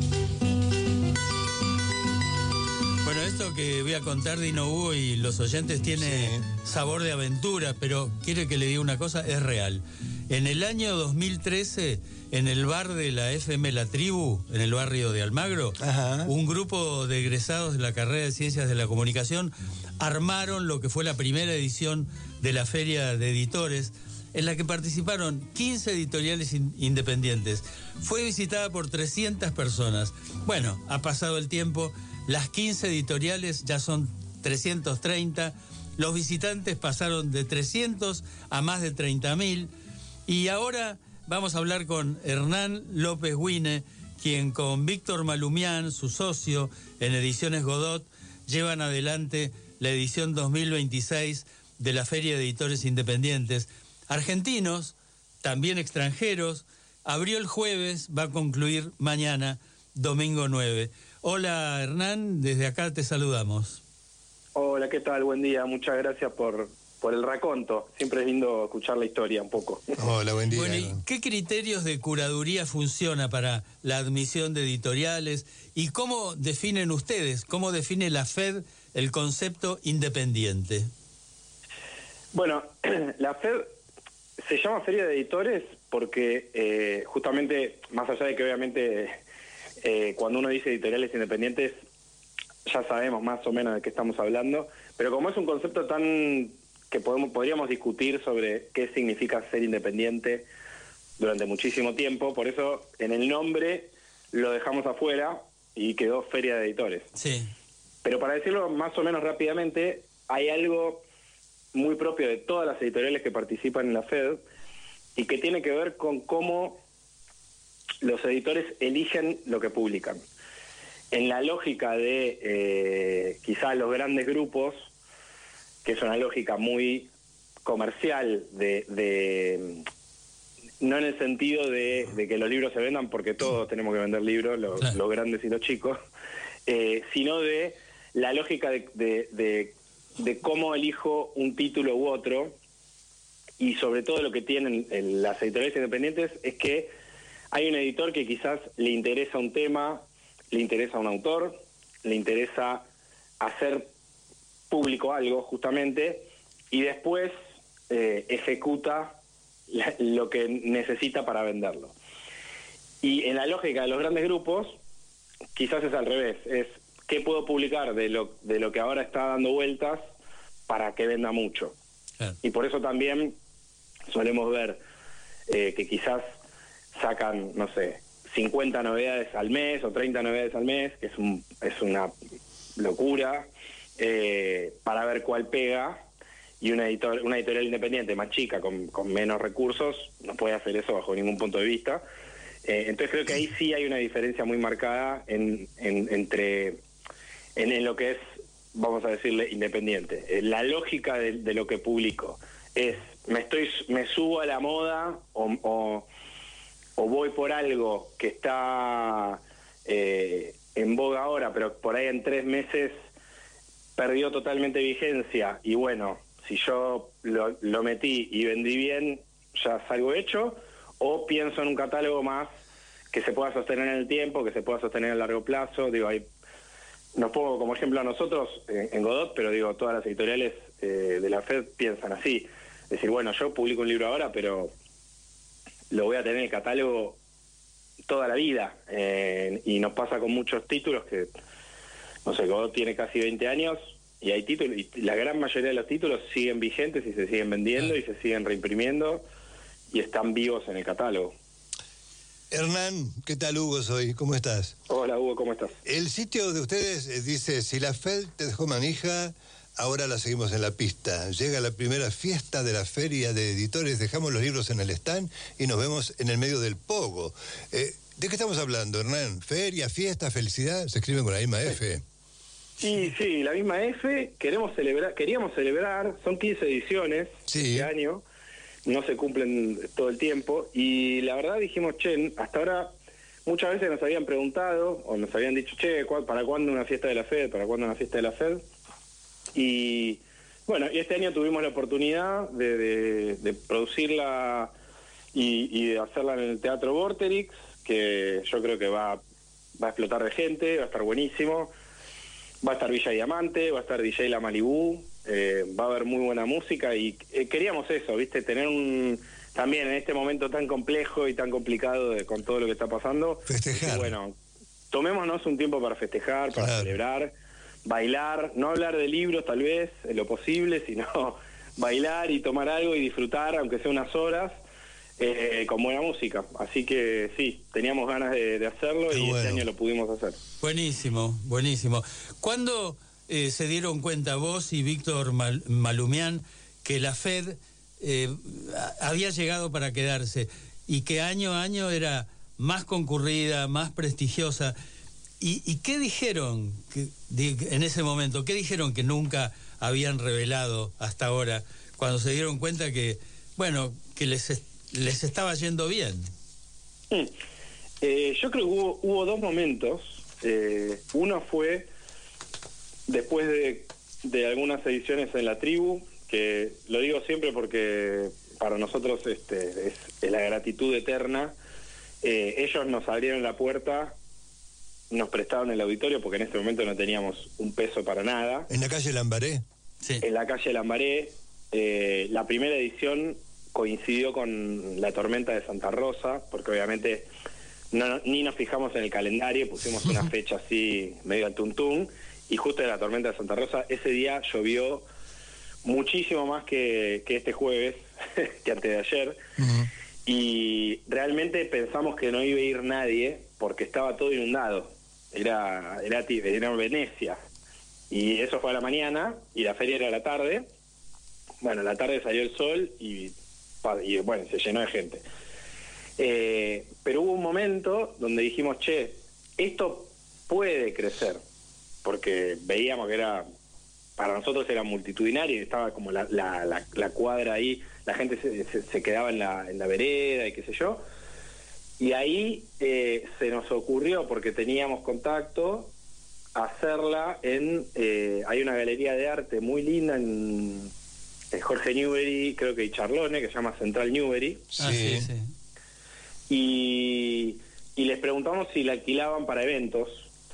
Speaker 7: Bueno, esto que voy a contar, Dino Hugo y los oyentes, tiene sí. sabor de aventura, pero quiere que le diga una cosa, es real. En el año dos mil trece, en el bar de la F M La Tribu, en el barrio de Almagro, Ajá. un grupo de egresados de la carrera de Ciencias de la Comunicación armaron lo que fue la primera edición de la Feria de Editores, en la que participaron quince editoriales in- independientes. Fue visitada por trescientas personas. Bueno, ha pasado el tiempo, las quince editoriales ya son trescientos treinta, los visitantes pasaron de trescientos a más de treinta mil, y ahora vamos a hablar con Hernán López Guine, quien con Víctor Malumián, su socio en Ediciones Godot, llevan adelante la edición dos mil veintiséis de la Feria de Editores Independientes. Argentinos, también extranjeros, abrió el jueves, va a concluir mañana, domingo nueve. Hola Hernán, desde acá te saludamos.
Speaker 16: Hola, ¿qué tal? Buen día, muchas gracias por, por el raconto. Siempre es lindo escuchar la historia un poco.
Speaker 6: Hola, buen día.
Speaker 7: Bueno, ¿y qué criterios de curaduría funciona para la admisión de editoriales? ¿Y cómo definen ustedes, cómo define la F E D el concepto independiente?
Speaker 16: Bueno, la F E D se llama Feria de Editores porque eh, justamente, más allá de que obviamente eh, cuando uno dice editoriales independientes ya sabemos más o menos de qué estamos hablando, pero como es un concepto tan que podemos podríamos discutir sobre qué significa ser independiente durante muchísimo tiempo, por eso en el nombre lo dejamos afuera y quedó Feria de Editores.
Speaker 7: Sí.
Speaker 16: Pero para decirlo más o menos rápidamente, hay algo muy propio de todas las editoriales que participan en la F E D y que tiene que ver con cómo los editores eligen lo que publican. En la lógica de eh, quizás los grandes grupos, que es una lógica muy comercial, de, de no en el sentido de, de que los libros se vendan, porque todos tenemos que vender libros, los, claro. los grandes y los chicos, eh, sino de la lógica de, de, de, de cómo elijo un título u otro, y sobre todo lo que tienen en las editoriales independientes es que hay un editor que quizás le interesa un tema, le interesa un autor, le interesa hacer público algo justamente, y después eh, ejecuta la, lo que necesita para venderlo. Y en la lógica de los grandes grupos, quizás es al revés, es qué puedo publicar de lo, de lo que ahora está dando vueltas para que venda mucho. Ah. Y por eso también solemos ver eh, que quizás sacan, no sé, cincuenta novedades al mes o treinta novedades al mes, que es, un, es una locura, eh, para ver cuál pega, y una, editor, una editorial independiente más chica, con, con menos recursos, no puede hacer eso bajo ningún punto de vista. Eh, entonces creo que ahí sí hay una diferencia muy marcada en, en, entre en, en lo que es, vamos a decirle, independiente. Eh, la lógica de, de lo que publico es, me estoy me subo a la moda o, o, o voy por algo que está eh, en boga ahora, pero por ahí en tres meses perdió totalmente vigencia, y bueno, si yo lo, lo metí y vendí bien, ya salgo hecho, o pienso en un catálogo más que se pueda sostener en el tiempo, que se pueda sostener a largo plazo. Digo, ahí nos pongo como ejemplo a nosotros en, en Godot, pero digo, todas las editoriales eh, de la F E D piensan así. Es decir, bueno, yo publico un libro ahora, pero lo voy a tener en el catálogo toda la vida. Eh, y nos pasa con muchos títulos que, no sé, Godot tiene casi veinte años y hay títulos, y la gran mayoría de los títulos siguen vigentes y se siguen vendiendo y se siguen reimprimiendo y están vivos en el catálogo.
Speaker 6: Hernán, ¿qué tal, Hugo? Soy, ¿cómo estás?
Speaker 16: Hola, Hugo, ¿cómo estás?
Speaker 6: El sitio de ustedes eh, dice, si la F E D te dejó manija, ahora la seguimos en la pista. Llega la primera fiesta de la feria de editores, dejamos los libros en el stand y nos vemos en el medio del pogo. Eh, ¿De qué estamos hablando, Hernán? ¿Feria, fiesta, felicidad? ¿Se escriben con la misma F?
Speaker 16: Sí, sí, la misma F. Queremos celebrar, queríamos celebrar, son quince ediciones sí. este año, no se cumplen todo el tiempo, y la verdad dijimos, che, hasta ahora muchas veces nos habían preguntado, o nos habían dicho, che, ¿para cuándo una fiesta de la F E D? ¿Para cuándo una fiesta de la F E D? Y bueno, y este año tuvimos la oportunidad de, de, de producirla y, y de hacerla en el Teatro Vorterix, que yo creo que va, va a explotar de gente, va a estar buenísimo. Va a estar Villa Diamante, va a estar D J La Malibú, eh, va a haber muy buena música, y eh, queríamos eso, ¿viste? Tener un... También en este momento tan complejo y tan complicado de, con todo lo que está pasando.
Speaker 6: Festejar.
Speaker 16: Y bueno, tomémonos un tiempo para festejar, para claro. celebrar, bailar, no hablar de libros tal vez, en lo posible, sino bailar y tomar algo y disfrutar, aunque sea unas horas, eh, con buena música. Así que sí, teníamos ganas de, de hacerlo. Qué y bueno. Este año lo pudimos hacer.
Speaker 7: Buenísimo, buenísimo. ¿Cuándo eh, se dieron cuenta vos y Víctor Mal Malumián que la F E D eh, había llegado para quedarse y que año a año era más concurrida, más prestigiosa? ¿Y, y qué dijeron que, de, en ese momento? ¿Qué dijeron que nunca habían revelado hasta ahora cuando se dieron cuenta que, bueno, que les, les estaba yendo bien?
Speaker 16: Mm. Eh, yo creo que hubo, hubo dos momentos. Eh, uno fue después de, de algunas ediciones en La Tribu, que lo digo siempre porque para nosotros este, es, es la gratitud eterna. Eh, ellos nos abrieron la puerta, nos prestaron el auditorio, porque en este momento no teníamos un peso para nada.
Speaker 6: ¿En la calle Lambaré?
Speaker 16: Sí. En la calle Lambaré. Eh, la primera edición coincidió con la tormenta de Santa Rosa, porque obviamente no, ni nos fijamos en el calendario, pusimos una fecha así medio al tuntún, y justo en la tormenta de Santa Rosa, ese día llovió muchísimo más que, que este jueves, que antes de ayer, uh-huh. Y realmente pensamos que no iba a ir nadie, porque estaba todo inundado. Era, era, era Venecia, y eso fue a la mañana, y la feria era a la tarde. Bueno, a la tarde salió el sol, y, y bueno, se llenó de gente. Eh, pero hubo un momento momento donde dijimos, che, esto puede crecer, porque veíamos que era, para nosotros era multitudinario, y estaba como la, la, la, la cuadra ahí, la gente se, se, se quedaba en la, en la vereda y qué sé yo, y ahí eh, se nos ocurrió, porque teníamos contacto, hacerla en, eh, hay una galería de arte muy linda en, en Jorge Newbery, creo que y Charlone, que se llama Central Newbery.
Speaker 7: Ah, sí, sí.
Speaker 16: Y, y les preguntamos si la alquilaban para eventos,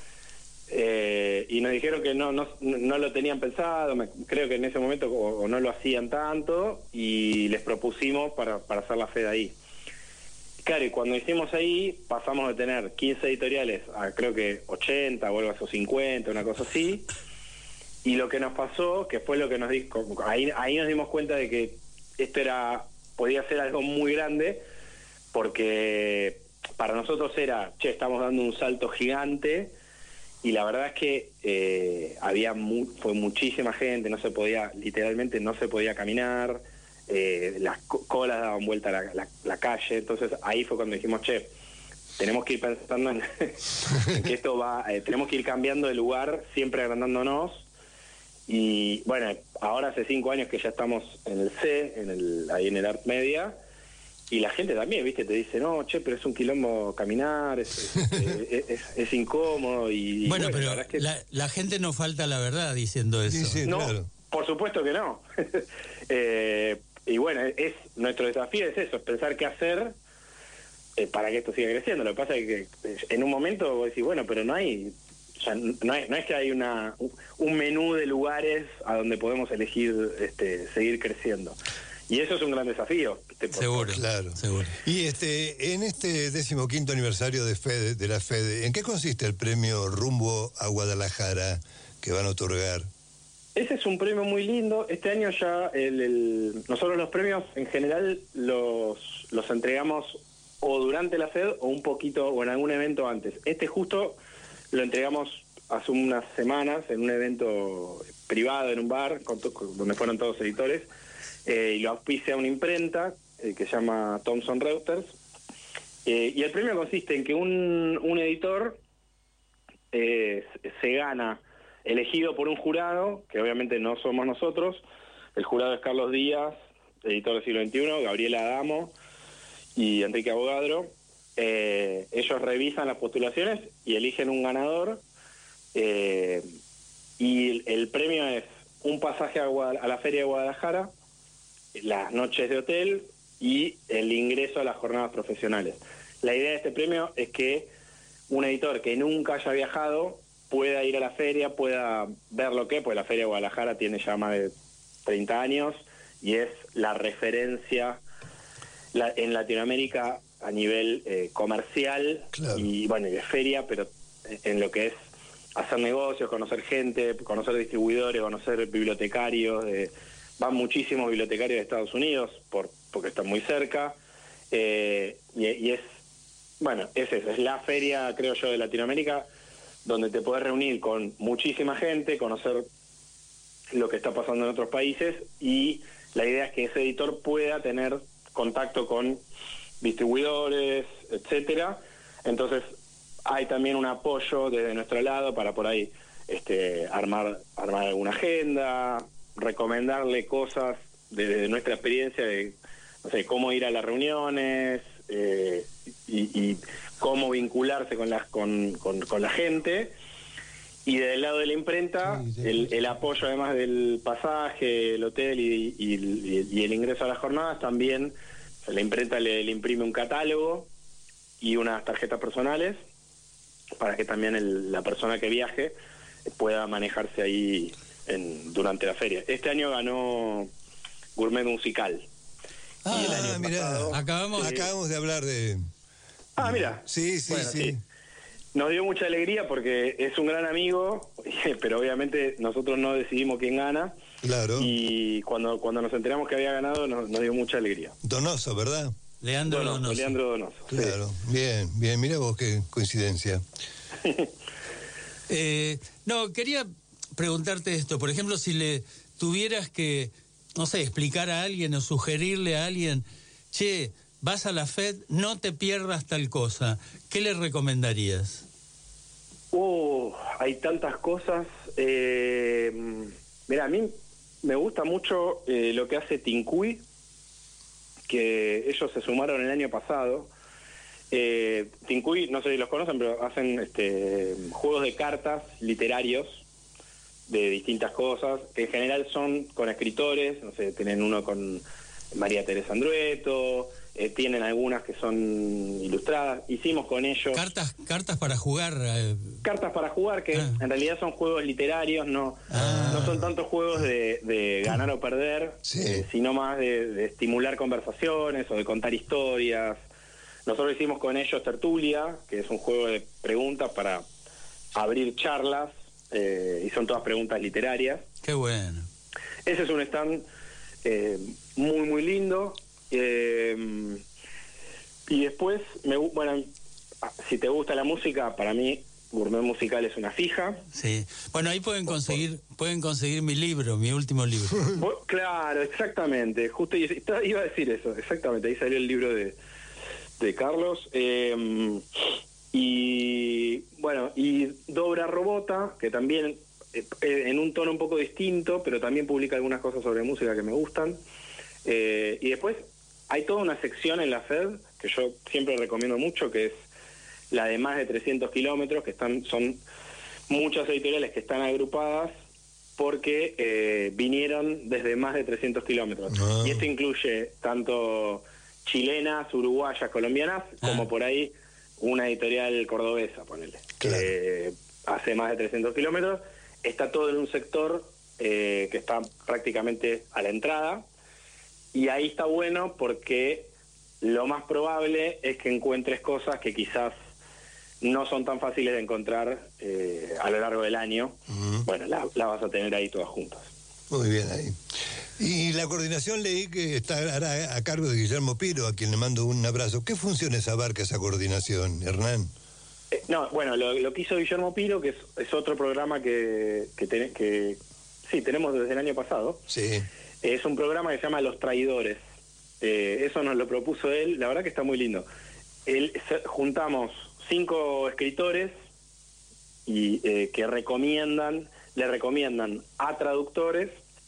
Speaker 16: eh, y nos dijeron que no, no, no lo tenían pensado, me, creo que en ese momento o, o no lo hacían tanto, y les propusimos para, para hacer la fe de ahí. Claro, y cuando hicimos ahí, pasamos de tener quince editoriales a creo que ochenta o algo así, cincuenta, una cosa así. Y lo que nos pasó, que fue lo que nos dijo, ahí, ahí nos dimos cuenta de que esto era, podía ser algo muy grande, porque para nosotros era, che, estamos dando un salto gigante, y la verdad es que eh, había mu- fue muchísima gente, no se podía, literalmente no se podía caminar. Eh, las co- colas daban vuelta a la, la, la calle, entonces ahí fue cuando dijimos, che, tenemos que ir pensando en, en que esto va, eh, tenemos que ir cambiando de lugar, siempre agrandándonos, y bueno, ahora hace cinco años que ya estamos en el C, en el, ahí en el Art Media, y la gente también, viste, te dice, no, che, pero es un quilombo caminar, es, es, es, es, es incómodo, y...
Speaker 7: Bueno,
Speaker 16: bueno,
Speaker 7: pero
Speaker 16: la, verdad es que...
Speaker 7: la, la gente no falta la verdad diciendo eso.
Speaker 6: Sí, sí,
Speaker 16: no,
Speaker 6: claro.
Speaker 16: Por supuesto que no. eh, y bueno, es nuestro desafío es eso, es pensar qué hacer eh, para que esto siga creciendo. Lo que pasa es que eh, en un momento vos decís, bueno, pero no hay, o sea, no, hay no es que hay una un menú de lugares a donde podemos elegir este, seguir creciendo. Y eso es un gran desafío.
Speaker 7: Seguro,
Speaker 6: claro.
Speaker 7: Seguro.
Speaker 6: Y este, en este decimoquinto aniversario de Fede, de la Fede, ¿en qué consiste el premio Rumbo a Guadalajara que van a otorgar?
Speaker 16: Ese es un premio muy lindo. Este año ya el, el, nosotros los premios en general los, los entregamos o durante la FED o un poquito o en algún evento antes. Este justo lo entregamos hace unas semanas en un evento privado en un bar con to, con, donde fueron todos editores, eh, y lo auspicia una imprenta eh, que se llama Thomson Reuters, eh, y el premio consiste en que un, un editor eh, se gana, elegido por un jurado, que obviamente no somos nosotros. El jurado es Carlos Díaz, editor del siglo veintiuno, Gabriela Adamo y Enrique Abogadro. Eh, ellos revisan las postulaciones y eligen un ganador, eh, y el, el premio es un pasaje a, Guadal- a la Feria de Guadalajara, las noches de hotel y el ingreso a las jornadas profesionales. La idea de este premio es que un editor que nunca haya viajado pueda ir a la feria, pueda ver lo que es, porque la Feria de Guadalajara tiene ya más de treinta años y es la referencia la, en Latinoamérica a nivel eh, comercial, claro. y bueno, y de feria, pero en lo que es hacer negocios, conocer gente, conocer distribuidores, conocer bibliotecarios. Eh, van muchísimos bibliotecarios de Estados Unidos por porque están muy cerca, eh, y, y es, bueno, es eso, es la feria, creo yo, de Latinoamérica, donde te podés reunir con muchísima gente, conocer lo que está pasando en otros países, y la idea es que ese editor pueda tener contacto con distribuidores, etcétera. Entonces hay también un apoyo desde nuestro lado para por ahí este, armar, armar alguna agenda, recomendarle cosas desde nuestra experiencia de, no sé, cómo ir a las reuniones, eh, y, y cómo vincularse con, las, con, con, con la gente. Y del lado de la imprenta, sí, sí, el, el apoyo además del pasaje, el hotel y, y, y el ingreso a las jornadas, también la imprenta le, le imprime un catálogo y unas tarjetas personales para que también el, la persona que viaje pueda manejarse ahí en, durante la feria. Este año ganó Gourmet Musical.
Speaker 6: Ah,
Speaker 16: y el año
Speaker 6: mira,
Speaker 16: pasado,
Speaker 6: acabamos,
Speaker 16: sí.
Speaker 6: acabamos de hablar de...
Speaker 16: Ah, mira.
Speaker 6: Sí, sí,
Speaker 16: bueno,
Speaker 6: sí.
Speaker 16: sí. Nos dio mucha alegría porque es un gran amigo, pero obviamente nosotros no decidimos quién gana.
Speaker 6: Claro.
Speaker 16: Y cuando cuando nos enteramos que había ganado, nos, nos dio mucha alegría.
Speaker 6: Donoso, ¿verdad?
Speaker 7: Leandro
Speaker 16: Donoso,
Speaker 7: Donoso.
Speaker 16: Leandro Donoso.
Speaker 6: Claro, sí. bien, bien. Mira vos qué coincidencia.
Speaker 7: eh, no, quería preguntarte esto. Por ejemplo, si le tuvieras que, no sé, explicar a alguien o sugerirle a alguien, che, vas a la FED, no te pierdas tal cosa. ¿Qué le recomendarías?
Speaker 16: Uh, hay tantas cosas. Eh, mira, a mí me gusta mucho eh, lo que hace Tincuy, que ellos se sumaron el año pasado. Eh, Tincuy, no sé si los conocen, pero hacen este, juegos de cartas literarios de distintas cosas, que en general son con escritores, no sé, tienen uno con María Teresa Andrueto, eh, tienen algunas que son ilustradas, hicimos con ellos...
Speaker 7: Cartas cartas para jugar. Eh...
Speaker 16: Cartas para jugar, que ah. en realidad son juegos literarios, no, ah. no son tantos juegos de, de ganar o perder, sí. eh, sino más de, de estimular conversaciones o de contar historias. Nosotros hicimos con ellos Tertulia, que es un juego de preguntas para abrir charlas, eh, y son todas preguntas literarias.
Speaker 7: Qué bueno.
Speaker 16: Ese es un stand eh, muy, muy lindo. Eh, y después, me, bueno, si te gusta la música, para mí Gourmet Musical es una fija.
Speaker 7: Sí. Bueno, ahí pueden conseguir pueden conseguir mi libro, mi último libro.
Speaker 16: Claro, exactamente. Justo iba a decir eso, exactamente. Ahí salió el libro de, de Carlos. Eh, y bueno, y Dobra Robota, que también eh, en un tono un poco distinto, pero también publica algunas cosas sobre música que me gustan. Eh, y después hay toda una sección en la FED que yo siempre recomiendo mucho, que es la de más de trescientos kilómetros, que están son muchas editoriales que están agrupadas porque eh, vinieron desde más de trescientos kilómetros. Ah. Y esto incluye tanto chilenas, uruguayas, colombianas, ah. como por ahí una editorial cordobesa, ponele, claro. que hace más de trescientos kilómetros. Está todo en un sector eh, que está prácticamente a la entrada, y ahí está bueno porque lo más probable es que encuentres cosas que quizás no son tan fáciles de encontrar eh, a lo largo del año. Uh-huh. Bueno, la, la vas a tener ahí todas juntas.
Speaker 6: Muy bien ahí. Y la coordinación leí que está a, a cargo de Guillermo Piro, a quien le mando un abrazo. ¿Qué funciones abarca esa coordinación, Hernán?
Speaker 16: Eh, no, bueno, lo, lo que hizo Guillermo Piro, que es, es otro programa que, que, ten, que sí, tenemos desde el año pasado.
Speaker 6: Sí.
Speaker 16: Es un programa que se llama Los Traidores. Eh, eso nos lo propuso él, la verdad que está muy lindo. Él, juntamos cinco escritores y eh, que recomiendan, le recomiendan a traductores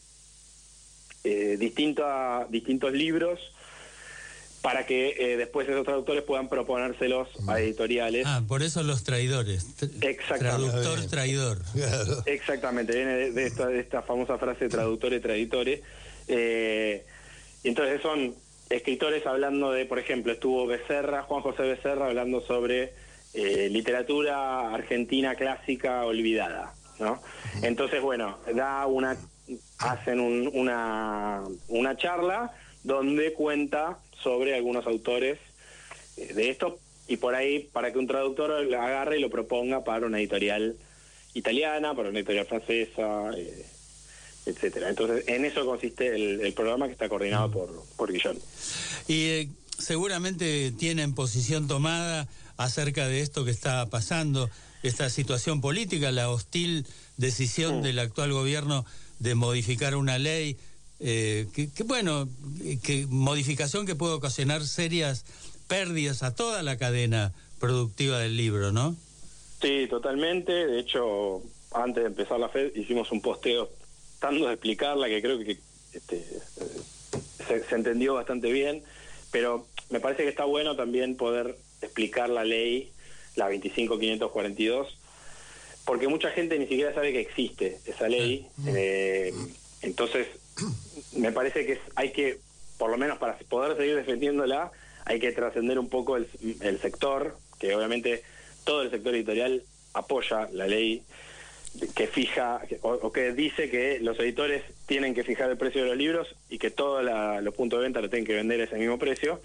Speaker 16: eh, distinta, distintos libros para que eh, después esos traductores puedan proponérselos a editoriales.
Speaker 7: Ah, por eso Los Traidores.
Speaker 16: Exactamente.
Speaker 7: Traductor, traidor.
Speaker 16: Claro. Exactamente, viene de, de, esta, de esta famosa frase traductore, traditore. Eh, y entonces son escritores hablando de, por ejemplo, estuvo Becerra, Juan José Becerra, hablando sobre eh, literatura argentina clásica olvidada, ¿no? Entonces, bueno, da una, hacen un, una, una charla donde cuenta sobre algunos autores eh, de esto, y por ahí para que un traductor lo agarre y lo proponga para una editorial italiana, para una editorial francesa, eh, etcétera. Entonces, en eso consiste el, el programa, que está coordinado por, por Guillón.
Speaker 7: Y eh, seguramente tienen posición tomada acerca de esto que está pasando, esta situación política, la hostil decisión mm. del actual gobierno de modificar una ley, eh, que, que bueno, que modificación que puede ocasionar serias pérdidas a toda la cadena productiva del libro, ¿no?
Speaker 16: Sí, totalmente. De hecho, antes de empezar la FED hicimos un posteo tratando de explicarla, que creo que este, se, se entendió bastante bien, pero me parece que está bueno también poder explicar la ley, la veinticinco mil quinientos cuarenta y dos, porque mucha gente ni siquiera sabe que existe esa ley. Eh, entonces, me parece que es, hay que, por lo menos para poder seguir defendiéndola, hay que trascender un poco el, el sector, que obviamente todo el sector editorial apoya la ley que fija o, o que dice que los editores tienen que fijar el precio de los libros y que todos los puntos de venta lo tienen que vender a ese mismo precio.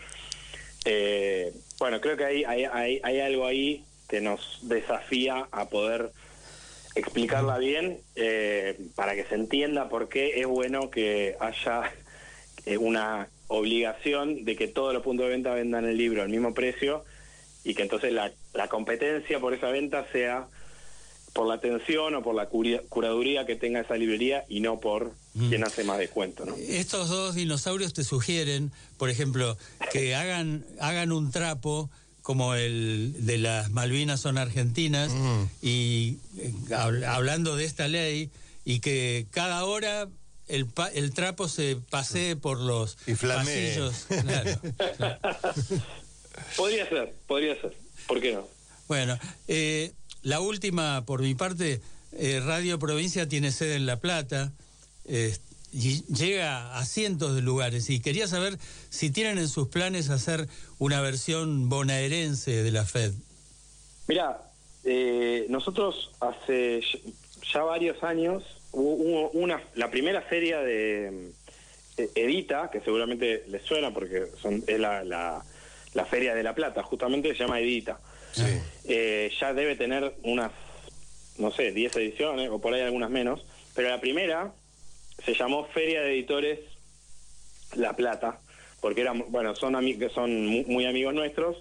Speaker 16: Eh, bueno, creo que hay, hay, hay, hay algo ahí que nos desafía a poder explicarla bien, eh, para que se entienda por qué es bueno que haya eh, una obligación de que todos los puntos de venta vendan el libro al mismo precio, y que entonces la, la competencia por esa venta sea por la atención o por la curia- curaduría que tenga esa librería y no por mm. quien hace más descuento, ¿no?
Speaker 7: Estos dos dinosaurios te sugieren, por ejemplo, que hagan, hagan un trapo como el de las Malvinas son argentinas, mm. y eh, hab- hablando de esta ley, y que cada hora el, pa- el trapo se pasee por los
Speaker 6: y
Speaker 7: pasillos. Claro, claro.
Speaker 16: Podría ser, podría ser. ¿Por qué no?
Speaker 7: Bueno, eh, la última por mi parte, eh, Radio Provincia tiene sede en La Plata, eh, y llega a cientos de lugares, y quería saber si tienen en sus planes hacer una versión bonaerense de la F E D.
Speaker 16: Mirá, eh, nosotros hace ya varios años hubo una, la primera feria de eh, Edita, que seguramente les suena porque son, es la, la, la feria de La Plata, justamente se llama Edita.
Speaker 6: Sí.
Speaker 16: Eh, ya debe tener unas, no sé, diez ediciones o por ahí algunas menos, pero la primera se llamó Feria de Editores La Plata, porque eran, bueno, son amigos, son muy, muy amigos nuestros,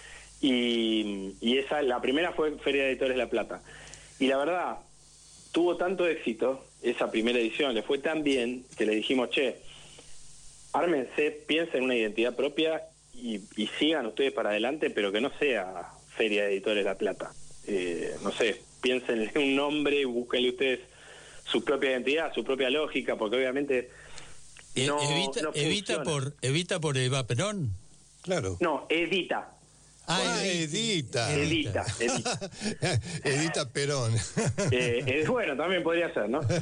Speaker 16: y, y esa, la primera fue Feria de Editores La Plata. Y la verdad, tuvo tanto éxito esa primera edición, le fue tan bien que le dijimos, che, ármense, piensen en una identidad propia y, y sigan ustedes para adelante, pero que no sea Feria de Editores La Plata. Eh, no sé, piensen en un nombre, búsquenle ustedes su propia identidad, su propia lógica, porque obviamente no,
Speaker 7: evita,
Speaker 16: no
Speaker 7: evita por evita por Eva Perón.
Speaker 6: Claro.
Speaker 16: No, Edita.
Speaker 6: Ah, Edita.
Speaker 16: Edita. Edita,
Speaker 6: Edita Perón.
Speaker 16: eh, eh, bueno, también podría ser, ¿no?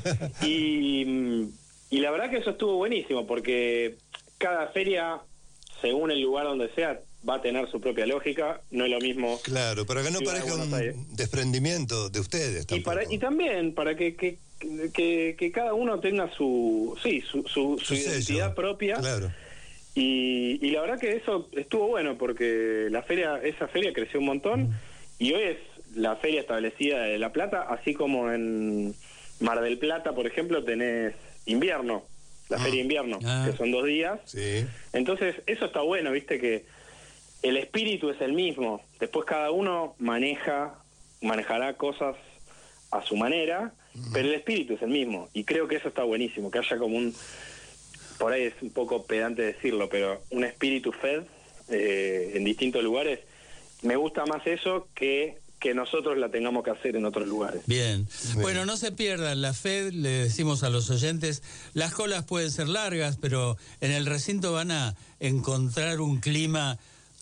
Speaker 16: Y, y la verdad que eso estuvo buenísimo, porque cada feria, según el lugar donde sea, va a tener su propia lógica, no es lo mismo.
Speaker 6: Claro, para que no parezca un desprendimiento de ustedes
Speaker 16: y, para, y también para que, que, que, que cada uno tenga su sí su, su, su, su identidad propia.
Speaker 6: Claro.
Speaker 16: Y, y la verdad que eso estuvo bueno, porque la feria esa feria creció un montón, y hoy es la feria establecida de La Plata, así como en Mar del Plata, por ejemplo, tenés invierno, la ah. feria invierno, ah. que son dos días.
Speaker 6: Sí.
Speaker 16: Entonces, eso está bueno, viste, que el espíritu es el mismo. Después cada uno maneja, manejará cosas a su manera, uh-huh. pero el espíritu es el mismo. Y creo que eso está buenísimo, que haya como un, por ahí es un poco pedante decirlo, pero un espíritu F E D eh, en distintos lugares. Me gusta más eso que que nosotros la tengamos que hacer en otros lugares.
Speaker 7: Bien. Bien. Bueno, no se pierdan la F E D, le decimos a los oyentes, las colas pueden ser largas, pero en el recinto van a encontrar un clima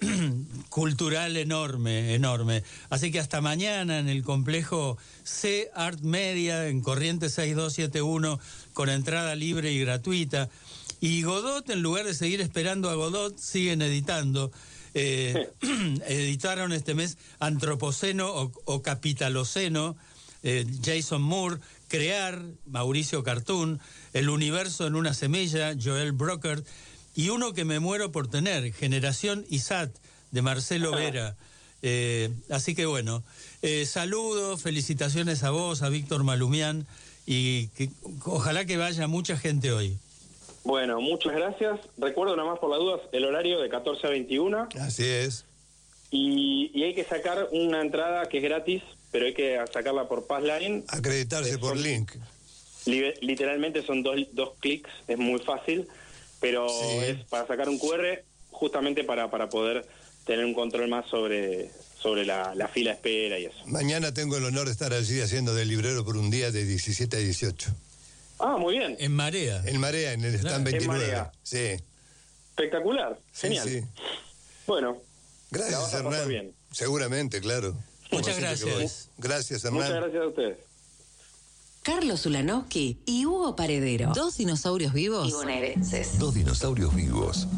Speaker 7: cultural enorme, enorme. Así que hasta mañana en el complejo C Art Media, en Corrientes seis dos siete uno, con entrada libre y gratuita. Y Godot, en lugar de seguir esperando a Godot, siguen editando. Eh, editaron este mes Antropoceno o, o Capitaloceno, eh, Jason Moore, Crear, Mauricio Cartoon, El Universo en una Semilla, Joel Brockert, y uno que me muero por tener, Generación I S A T, de Marcelo Vera. Eh, así que bueno, eh, saludos, felicitaciones a vos, a Víctor Malumián, y que, ojalá que vaya mucha gente hoy.
Speaker 16: Bueno, muchas gracias. Recuerdo nada más por las dudas el horario de catorce a veintiuno.
Speaker 6: Así es.
Speaker 16: Y, y hay que sacar una entrada que es gratis, pero hay que sacarla por Passline.
Speaker 6: Acreditarse eh, por
Speaker 16: son,
Speaker 6: link.
Speaker 16: Li, literalmente son dos, dos clics, es muy fácil, pero sí. es para sacar un cu erre justamente para, para poder tener un control más sobre, sobre la, la fila de espera y eso.
Speaker 6: Mañana tengo el honor de estar allí haciendo de librero por un día de diecisiete a dieciocho.
Speaker 16: Ah, muy bien.
Speaker 7: En Marea.
Speaker 6: En Marea, en el stand veintinueve. En Marea. Sí.
Speaker 16: Espectacular. Genial. Sí, sí. Bueno.
Speaker 6: Gracias, Hernán. Bien. Seguramente, claro.
Speaker 7: Muchas gracias.
Speaker 6: Gracias, Hernán.
Speaker 16: Muchas gracias a ustedes.
Speaker 5: Carlos Ulanowski y Hugo Paredero. Dos dinosaurios vivos y bonaerenses.
Speaker 3: Dos dinosaurios vivos.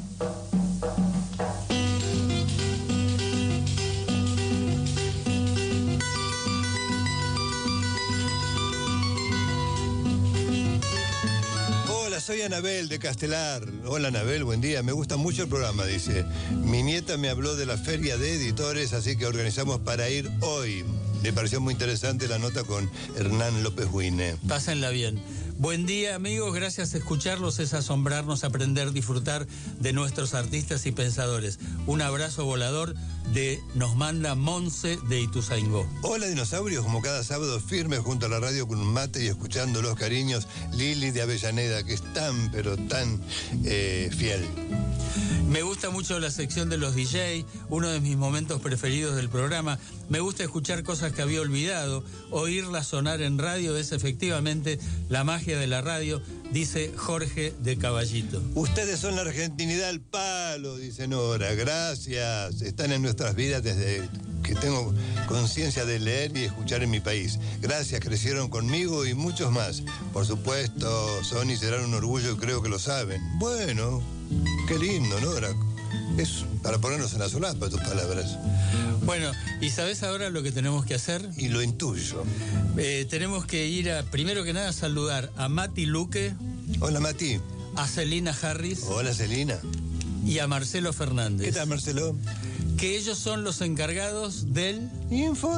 Speaker 6: Soy Anabel de Castelar. Hola Anabel, buen día. Me gusta mucho el programa, dice. Mi nieta me habló de la feria de editores, así que organizamos para ir hoy. Me pareció muy interesante la nota con Hernán López Huine.
Speaker 7: Pásenla bien. Buen día, amigos. Gracias a escucharlos es asombrarnos, aprender, disfrutar de nuestros artistas y pensadores. Un abrazo volador de nos manda Monse de Ituzaingó.
Speaker 6: Hola, dinosaurios, como cada sábado firme junto a la radio con un mate y escuchando los cariños. Lili de Avellaneda, que es tan, pero tan eh, fiel.
Speaker 7: Me gusta mucho la sección de los D J, uno de mis momentos preferidos del programa. Me gusta escuchar cosas que había olvidado. Oírlas sonar en radio es efectivamente la magia de la radio, dice Jorge de Caballito.
Speaker 6: Ustedes son la argentinidad al palo, dice Nora. Gracias. Están en nuestras vidas desde que tengo conciencia de leer y escuchar en mi país. Gracias, crecieron conmigo y muchos más. Por supuesto, son y serán un orgullo y creo que lo saben. Bueno, qué lindo, Nora. Es para ponernos en la solapa tus palabras.
Speaker 7: Bueno, ¿y sabes ahora lo que tenemos que hacer?
Speaker 6: Y lo intuyo.
Speaker 7: Eh, tenemos que ir a, primero que nada, saludar a Mati Luque.
Speaker 6: Hola, Mati.
Speaker 7: A Celina Harris.
Speaker 6: Hola, Celina.
Speaker 7: Y a Marcelo Fernández.
Speaker 6: ¿Qué tal, Marcelo?
Speaker 7: Que ellos son los encargados del...
Speaker 6: Info.